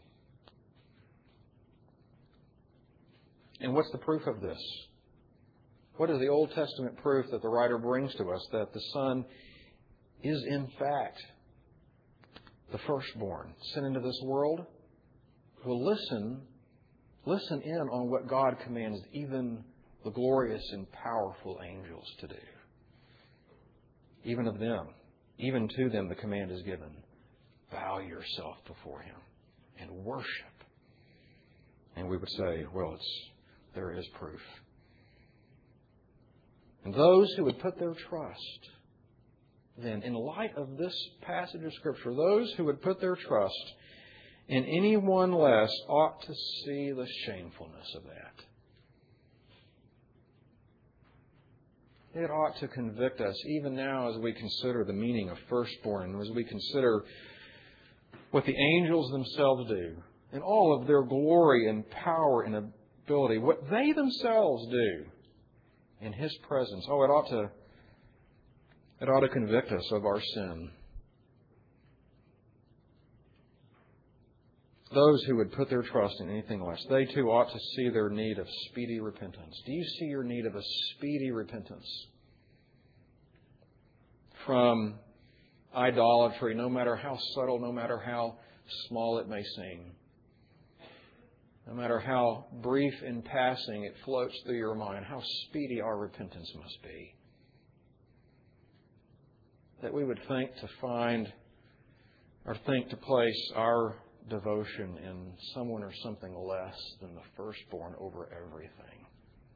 A: And what's the proof of this? What is the Old Testament proof that the writer brings to us that the Son is in fact the firstborn sent into this world? Well, listen, listen in on what God commands even the glorious and powerful angels to do. Even of them, even to them the command is given. Bow yourself before Him and worship. And we would say, well, it's, there is proof. And those who would put their trust, then, in light of this passage of Scripture, those who would put their trust in anyone less ought to see the shamefulness of that. It ought to convict us, even now as we consider the meaning of firstborn, as we consider what the angels themselves do, in all of their glory and power and ability, what they themselves do in His presence. Oh, it ought to, it ought to convict us of our sin. Those who would put their trust in anything less, they too ought to see their need of speedy repentance. Do you see your need of a speedy repentance from idolatry, no matter how subtle, no matter how small it may seem? No matter how brief in passing it floats through your mind, how speedy our repentance must be. That we would think to find or think to place our devotion in someone or something less than the firstborn over everything.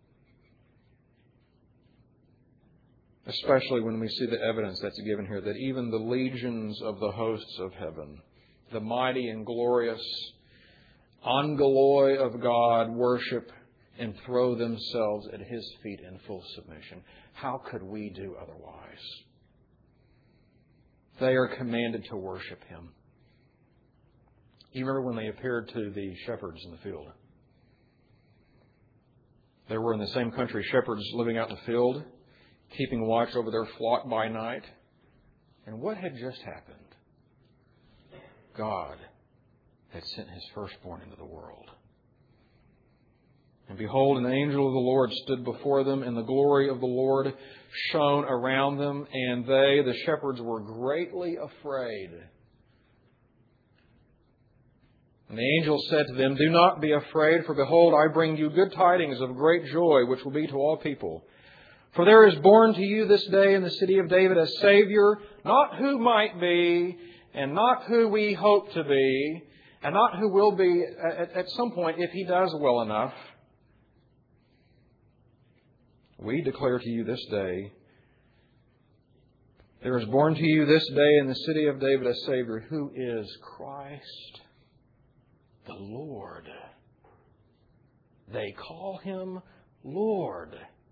A: Especially when we see the evidence that's given here that even the legions of the hosts of heaven, the mighty and glorious angeloi of God, worship and throw themselves at His feet in full submission. How could we do otherwise? They are commanded to worship Him. You remember when they appeared to the shepherds in the field? There were in the same country shepherds living out in the field, keeping watch over their flock by night. And what had just happened? God had sent His firstborn into the world. And behold, an angel of the Lord stood before them, and the glory of the Lord shone around them, and they, the shepherds, were greatly afraid. And the angel said to them, "Do not be afraid, for behold, I bring you good tidings of great joy, which will be to all people. For there is born to you this day in the city of David a Savior, not who might be, and not who we hope to be, and not who will be at, at some point if He does well enough. We declare to you this day, there is born to you this day in the city of David a Savior, who is Christ the Lord." They call Him Lord.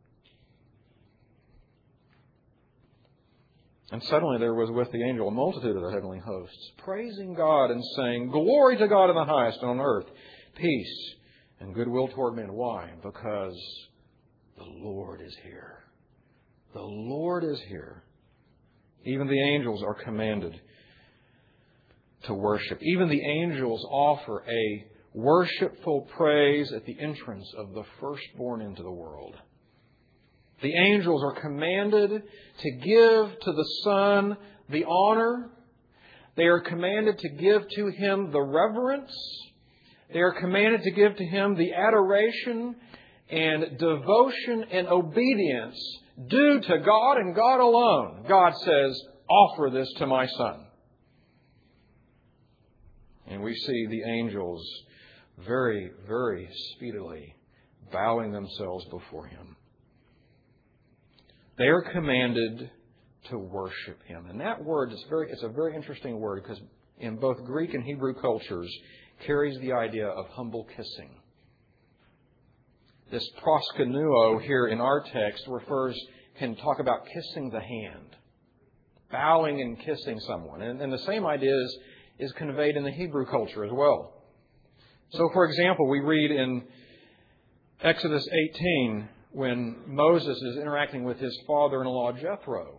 A: And suddenly there was with the angel a multitude of the heavenly hosts, praising God and saying, "Glory to God in the highest, and on earth peace and goodwill toward men." Why? Because the Lord is here. The Lord is here. Even the angels are commanded to worship. Even the angels offer a worshipful praise at the entrance of the firstborn into the world. The angels are commanded to give to the Son the honor. They are commanded to give to Him the reverence. They are commanded to give to Him the adoration and devotion and obedience due to God and God alone. God says, "Offer this to my Son." And we see the angels very, very speedily bowing themselves before Him. They are commanded to worship Him. And that word is very, it's a very interesting word because in both Greek and Hebrew cultures carries the idea of humble kissing. This proskunuo here in our text refers, can talk about kissing the hand, bowing and kissing someone. And, and the same idea is, is conveyed in the Hebrew culture as well. So, for example, we read in Exodus eighteen when Moses is interacting with his father-in-law Jethro.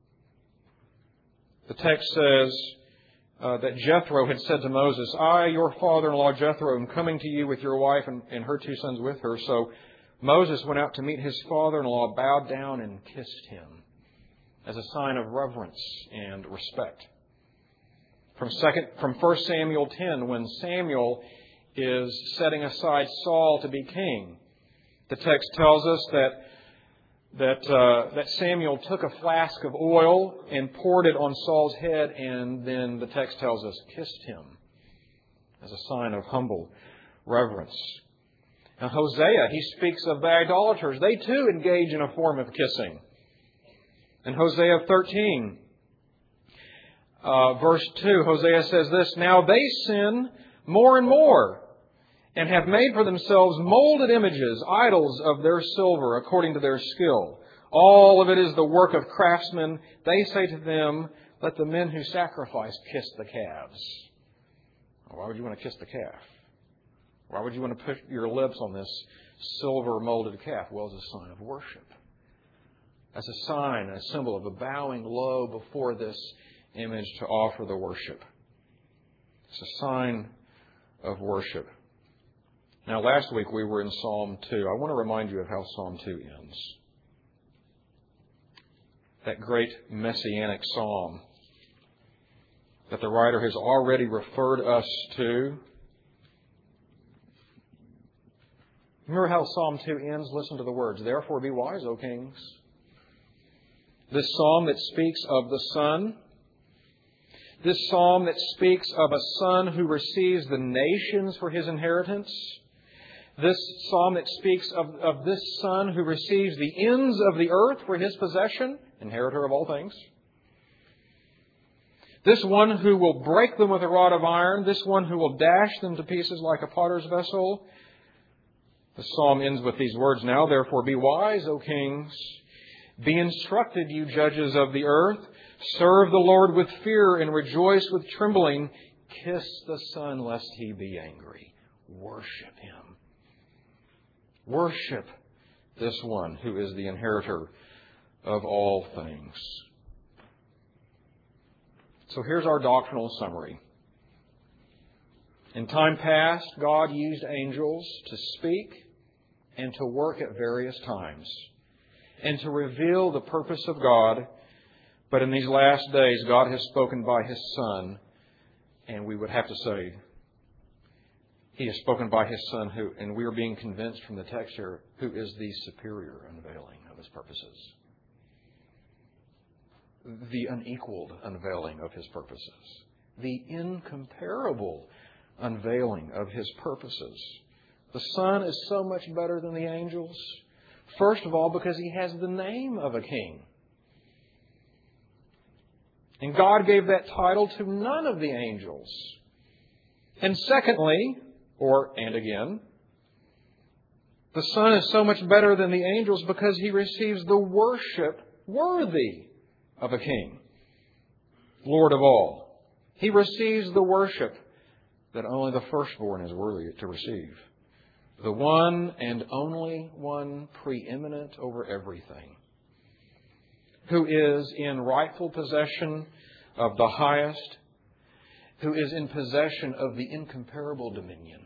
A: The text says uh, that Jethro had said to Moses, "I, your father-in-law Jethro, am coming to you with your wife and, and her two sons with her." So Moses went out to meet his father-in-law, bowed down and kissed him as a sign of reverence and respect. From second, from First Samuel ten, when Samuel is setting aside Saul to be king, the text tells us that that uh, that Samuel took a flask of oil and poured it on Saul's head, and then the text tells us kissed him as a sign of humble reverence. Now Hosea, he speaks of the idolaters. They too engage in a form of kissing. In Hosea thirteen, uh, verse two, Hosea says this, "Now they sin more and more, and have made for themselves molded images, idols of their silver, according to their skill. All of it is the work of craftsmen. They say to them, let the men who sacrifice kiss the calves." Why would you want to kiss the calf? Why would you want to put your lips on this silver molded calf? Well, it's a sign of worship. As a sign, a symbol of a bowing low before this image to offer the worship. It's a sign of worship. Now, last week we were in Psalm two. I want to remind you of how Psalm two ends. That great messianic psalm that the writer has already referred us to. Remember how Psalm two ends? Listen to the words. "Therefore be wise, O kings." This psalm that speaks of the Son. This psalm that speaks of a Son who receives the nations for His inheritance. This psalm that speaks of, of this Son who receives the ends of the earth for His possession, inheritor of all things. This one who will break them with a rod of iron. This one who will dash them to pieces like a potter's vessel. The psalm ends with these words, "Now therefore be wise, O kings. Be instructed, you judges of the earth. Serve the Lord with fear and rejoice with trembling. Kiss the Son lest He be angry." Worship Him. Worship this one who is the inheritor of all things. So here's our doctrinal summary. In time past, God used angels to speak and to work at various times and to reveal the purpose of God. But in these last days, God has spoken by His Son, and we would have to say, He has spoken by His Son, who, and we are being convinced from the text here, who is the superior unveiling of His purposes. The unequaled unveiling of His purposes. The incomparable unveiling of His purposes. The Son is so much better than the angels. First of all, because He has the name of a king. And God gave that title to none of the angels. And secondly, or, and again, the Son is so much better than the angels because He receives the worship worthy of a king, Lord of all. He receives the worship that only the firstborn is worthy to receive. The one and only one preeminent over everything, who is in rightful possession of the highest, who is in possession of the incomparable dominion.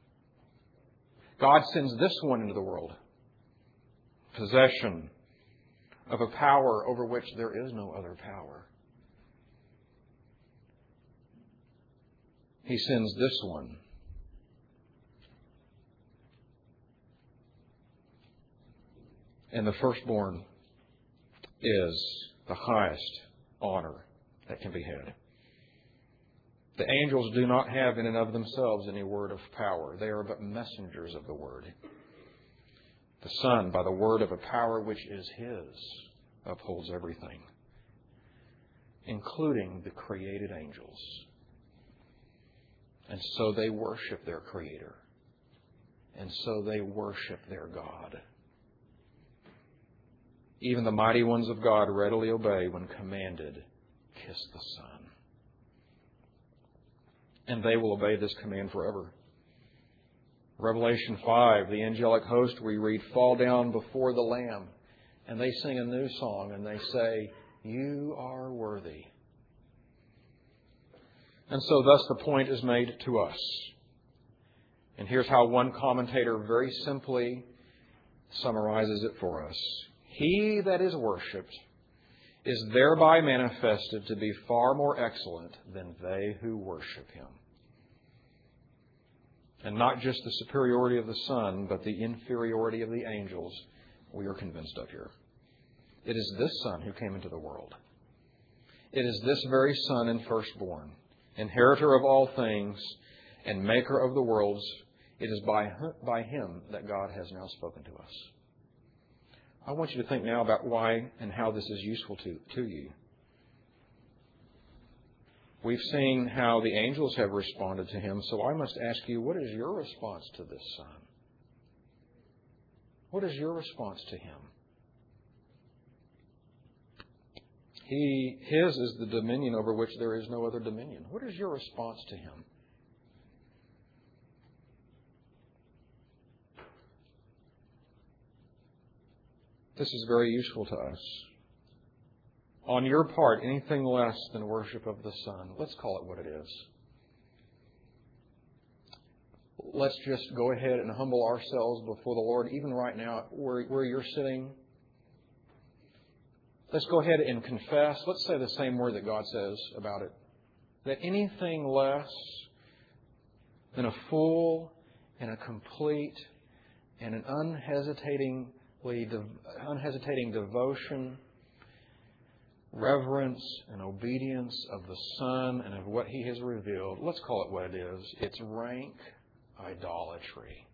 A: God sends this one into the world, possession of a power over which there is no other power. He sends this one. And the firstborn is the highest honor that can be had. The angels do not have in and of themselves any word of power. They are but messengers of the word. The Son, by the word of a power which is His, upholds everything, including the created angels. And so they worship their Creator. And so they worship their God. Even the mighty ones of God readily obey when commanded, kiss the Son. And they will obey this command forever. Revelation five, the angelic host, we read, fall down before the Lamb. And they sing a new song and they say, you are worthy. And so thus the point is made to us. And here's how one commentator very simply summarizes it for us. He that is worshipped is thereby manifested to be far more excellent than they who worship Him. And not just the superiority of the Son, but the inferiority of the angels, we are convinced of here. It is this Son who came into the world. It is this very Son and firstborn, inheritor of all things and maker of the worlds. It is by, by Him that God has now spoken to us. I want you to think now about why and how this is useful to, to you. We've seen how the angels have responded to Him, so I must ask you, what is your response to this Son? What is your response to Him? He, His is the dominion over which there is no other dominion. What is your response to Him? This is very useful to us. On your part, anything less than worship of the Son, let's call it what it is. Let's just go ahead and humble ourselves before the Lord, even right now, where, where you're sitting. Let's go ahead and confess. Let's say the same word that God says about it. That anything less than a full and a complete and an unhesitating unhesitating devotion, reverence, and obedience of the Son and of what He has revealed. Let's call it what it is. It's rank idolatry.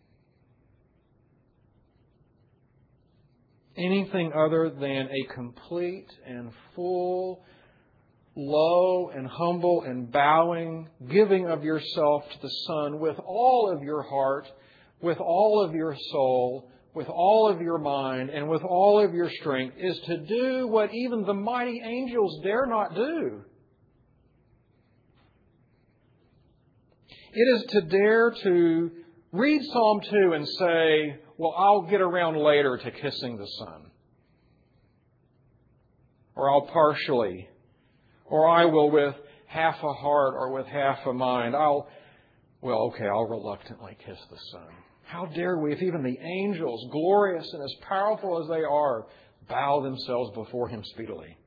A: Anything other than a complete and full, low and humble and bowing, giving of yourself to the Son with all of your heart, with all of your soul, with all of your mind, and with all of your strength, is to do what even the mighty angels dare not do. It is to dare to read Psalm two and say, well, I'll get around later to kissing the Son. Or I'll partially. Or I will with half a heart or with half a mind. I'll, well, okay, I'll reluctantly kiss the Son. How dare we, if even the angels, glorious and as powerful as they are, bow themselves before Him speedily?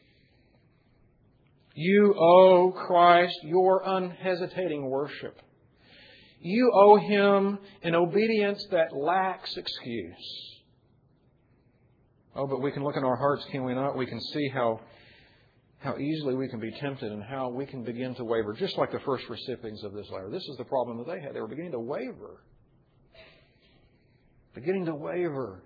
A: You owe Christ your unhesitating worship. You owe Him an obedience that lacks excuse. Oh, but we can look in our hearts, can we not? We can see how, how easily we can be tempted and how we can begin to waver, just like the first recipients of this letter. This is the problem that they had. They were beginning to waver. Beginning to waver.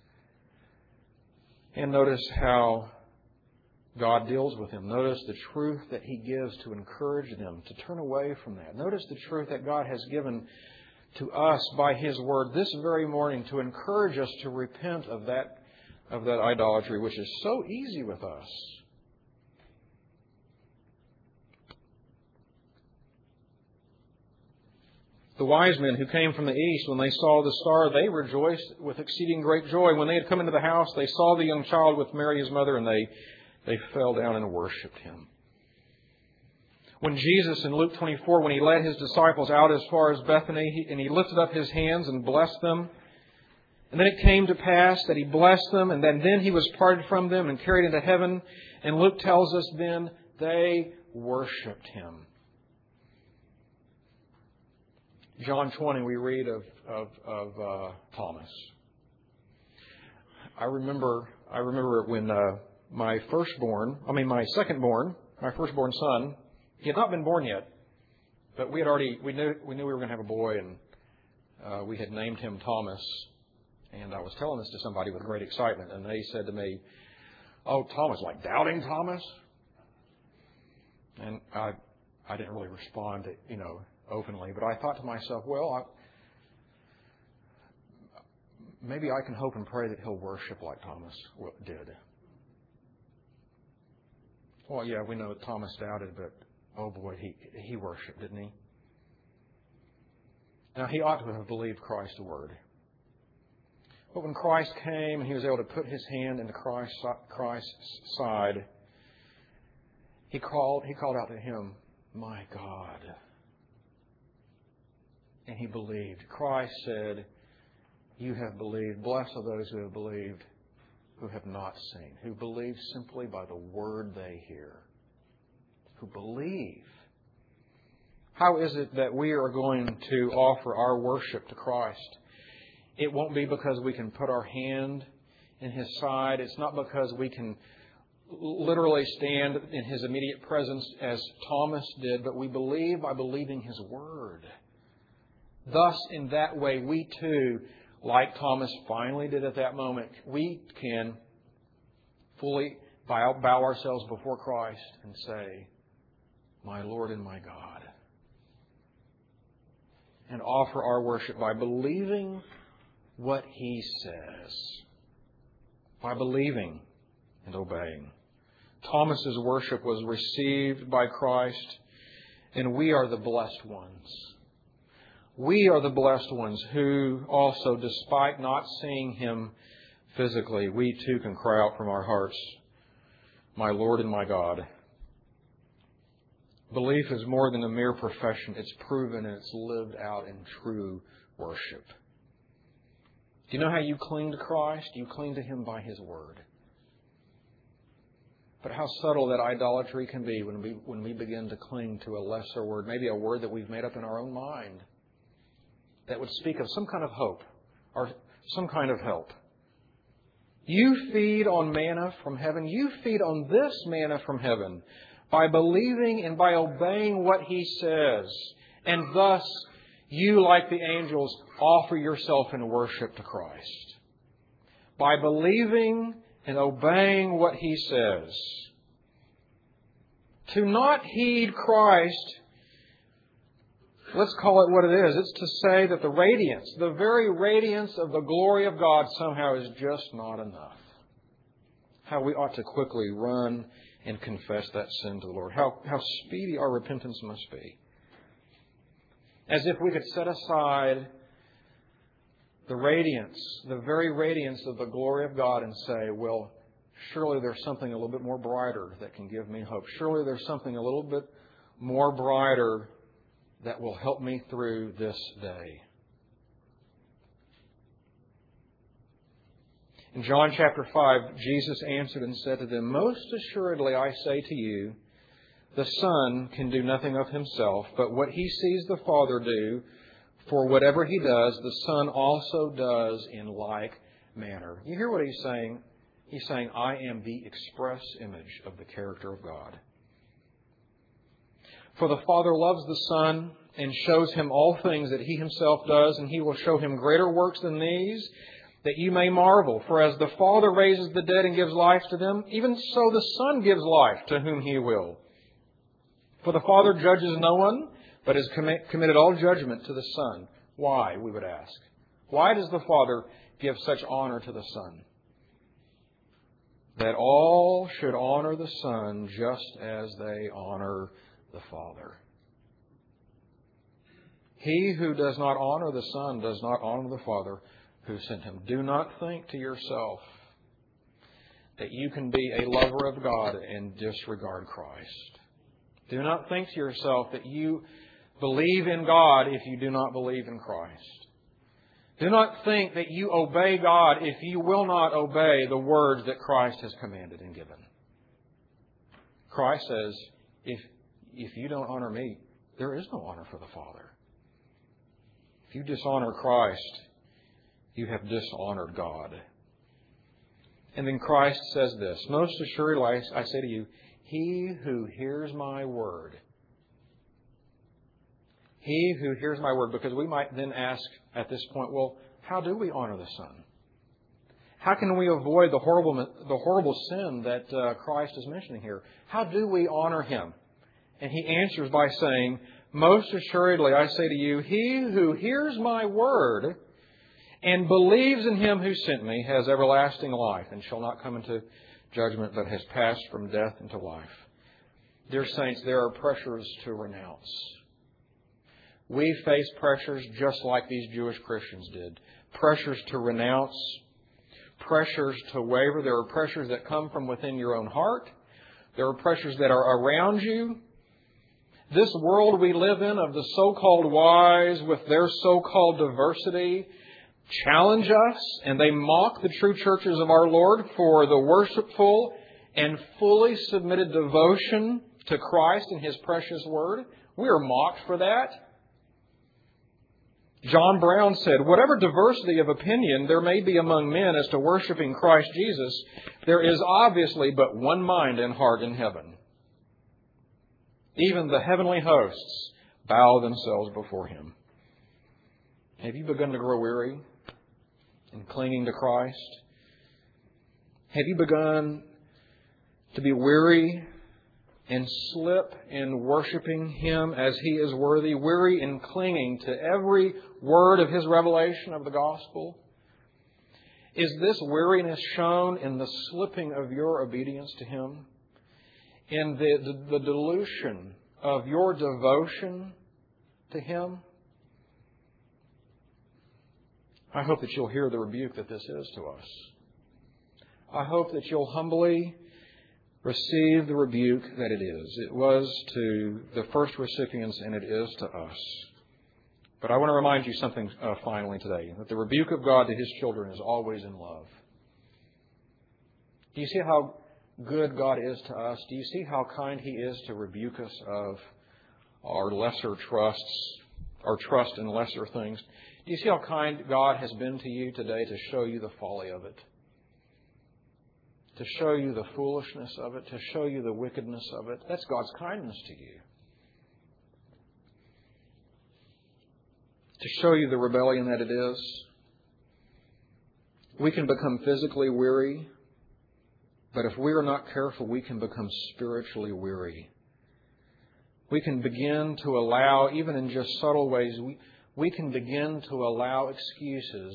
A: And notice how God deals with them. Notice the truth that He gives to encourage them to turn away from that. Notice the truth that God has given to us by His Word this very morning to encourage us to repent of that, of that idolatry, which is so easy with us. The wise men who came from the east, when they saw the star, they rejoiced with exceeding great joy. When they had come into the house, they saw the young child with Mary his mother, and they, they fell down and worshipped Him. When Jesus, in Luke twenty-four, when He led His disciples out as far as Bethany, he, and He lifted up His hands and blessed them, and then it came to pass that He blessed them, and then, then He was parted from them and carried into heaven. And Luke tells us then they worshipped Him. John twenty, we read of of, of uh, Thomas. I remember, I remember when uh, my firstborn, I mean my secondborn, my firstborn son, he had not been born yet, but we had already we knew we knew we were going to have a boy, and uh, we had named him Thomas. And I was telling this to somebody with great excitement, and they said to me, "Oh, Thomas, like doubting Thomas?" And I, I didn't really respond, to, you know. openly, but I thought to myself, well, I, maybe I can hope and pray that he'll worship like Thomas did. Well, yeah, we know that Thomas doubted, but oh boy, he he worshipped, didn't he? Now, he ought to have believed Christ's word. But when Christ came and he was able to put his hand into Christ's, Christ's side, he called, he called out to him, "My God." And he believed. Christ said, "You have believed. Blessed are those who have believed, who have not seen," who believe simply by the word they hear. Who believe. How is it that we are going to offer our worship to Christ? It won't be because we can put our hand in His side. It's not because we can literally stand in His immediate presence as Thomas did, but we believe by believing His word. Thus, in that way, we too, like Thomas finally did at that moment, we can fully bow, bow ourselves before Christ and say, "My Lord and my God." And offer our worship by believing what He says. By believing and obeying. Thomas's worship was received by Christ, and we are the blessed ones. We are the blessed ones who also, despite not seeing Him physically, we too can cry out from our hearts, "My Lord and my God." Belief is more than a mere profession. It's proven and it's lived out in true worship. Do you know how you cling to Christ? You cling to Him by His word. But how subtle that idolatry can be when we, when we begin to cling to a lesser word, maybe a word that we've made up in our own mind, that would speak of some kind of hope or some kind of help. You feed on manna from heaven. You feed on this manna from heaven by believing and by obeying what He says. And thus, you, like the angels, offer yourself in worship to Christ. By believing and obeying what He says. To not heed Christ, let's call it what it is. It's to say that the radiance, the very radiance of the glory of God somehow is just not enough. How we ought to quickly run and confess that sin to the Lord. How, how speedy our repentance must be. As if we could set aside the radiance, the very radiance of the glory of God and say, well, surely there's something a little bit more brighter that can give me hope. Surely there's something a little bit more brighter that will help me through this day. In John chapter five, Jesus answered and said to them, "Most assuredly I say to you, the Son can do nothing of Himself, but what He sees the Father do, for whatever He does, the Son also does in like manner." You hear what He's saying? He's saying, I am the express image of the character of God. For the Father loves the Son and shows Him all things that He Himself does, and He will show Him greater works than these, that you may marvel. For as the Father raises the dead and gives life to them, even so the Son gives life to whom He will. For the Father judges no one, but has committed all judgment to the Son. Why, we would ask? Why does the Father give such honor to the Son? That all should honor the Son just as they honor the Father. He who does not honor the Son does not honor the Father who sent Him. Do not think to yourself that you can be a lover of God and disregard Christ. Do not think to yourself that you believe in God if you do not believe in Christ. Do not think that you obey God if you will not obey the words that Christ has commanded and given. Christ says, if, if you don't honor me, there is no honor for the Father. If you dishonor Christ, you have dishonored God. And then Christ says this, "Most assuredly I say to you, he who hears my word," he who hears my word, because we might then ask at this point, well, how do we honor the Son? How can we avoid the horrible, the horrible sin that uh, Christ is mentioning here? How do we honor Him? And He answers by saying, "Most assuredly I say to you, he who hears my word and believes in Him who sent me has everlasting life and shall not come into judgment, but has passed from death into life." Dear saints, there are pressures to renounce. we face pressures just like these Jewish Christians did. Pressures to renounce, pressures to waver. There are pressures that come from within your own heart. There are pressures that are around you. This world we live in of the so-called wise with their so-called diversity challenge us, and they mock the true churches of our Lord for the worshipful and fully submitted devotion to Christ and His precious Word. We are mocked for that. John Brown said, whatever diversity of opinion there may be among men as to worshiping Christ Jesus, there is obviously but one mind and heart in heaven. Even the heavenly hosts bow themselves before Him. Have you begun to grow weary in clinging to Christ? Have you begun to be weary and slip in worshiping Him as He is worthy, weary in clinging to every word of His revelation of the gospel? Is this weariness shown in the slipping of your obedience to Him? In the, the, the dilution of your devotion to Him? I hope that you'll hear the rebuke that this is to us. I hope that you'll humbly receive the rebuke that it is. It was to the first recipients, and it is to us. But I want to remind you something uh, finally today, that the rebuke of God to His children is always in love. Do you see how good God is to us? Do you see how kind He is to rebuke us of our lesser trusts, our trust in lesser things? Do you see how kind God has been to you today to show you the folly of it? To show you the foolishness of it, to show you the wickedness of it. That's God's kindness to you. To show you the rebellion that it is. We can become physically weary, but if we are not careful, we can become spiritually weary. We can begin to allow, even in just subtle ways, we, we can begin to allow excuses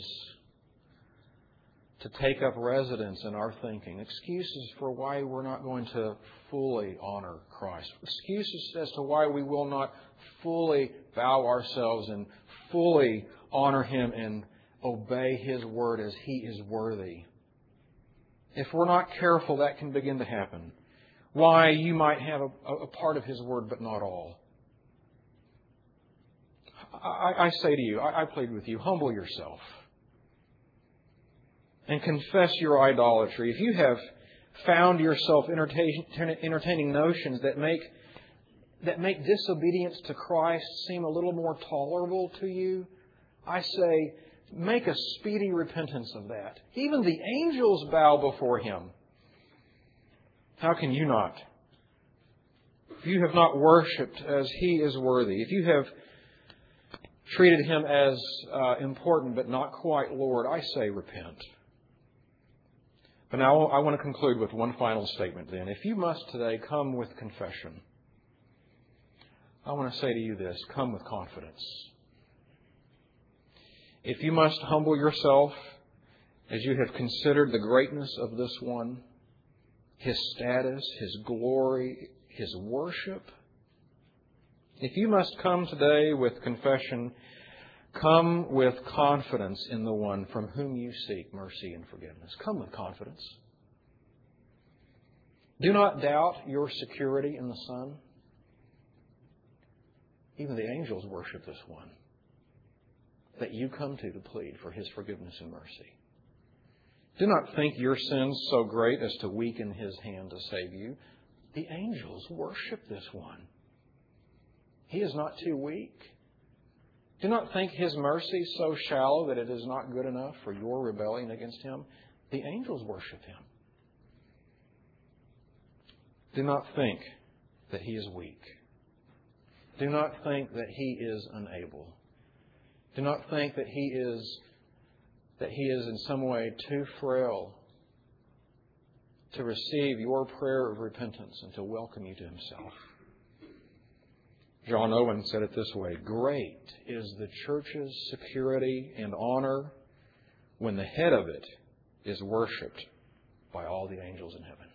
A: to take up residence in our thinking. Excuses for why we're not going to fully honor Christ. Excuses as to why we will not fully bow ourselves and fully honor Him and obey His Word as He is worthy. If we're not careful, that can begin to happen. Why you might have a, a part of His Word, but not all. I, I say to you, I, I plead with you, humble yourself. And confess your idolatry. If you have found yourself entertain, entertaining notions that make that make disobedience to Christ seem a little more tolerable to you, I say, make a speedy repentance of that. Even the angels bow before Him. How can you not? If you have not worshipped as He is worthy, if you have treated Him as uh, important but not quite Lord, I say repent. But now I want to conclude with one final statement then. If you must today come with confession, I want to say to you this, come with confidence. If you must humble yourself as you have considered the greatness of this one, His status, His glory, His worship, if you must come today with confession, come with confidence in the one from whom you seek mercy and forgiveness. Come with confidence. Do not doubt your security in the Son. Even the angels worship this one that you come to to plead for His forgiveness and mercy. Do not think your sins so great as to weaken His hand to save you. The angels worship this one. He is not too weak. Do not think His mercy so shallow that it is not good enough for your rebellion against Him. The angels worship Him. Do not think that He is weak. Do not think that He is unable. Do not think that He is that He is in some way too frail to receive your prayer of repentance and to welcome you to Himself. John Owen said it this way, great is the church's security and honor when the head of it is worshipped by all the angels in heaven.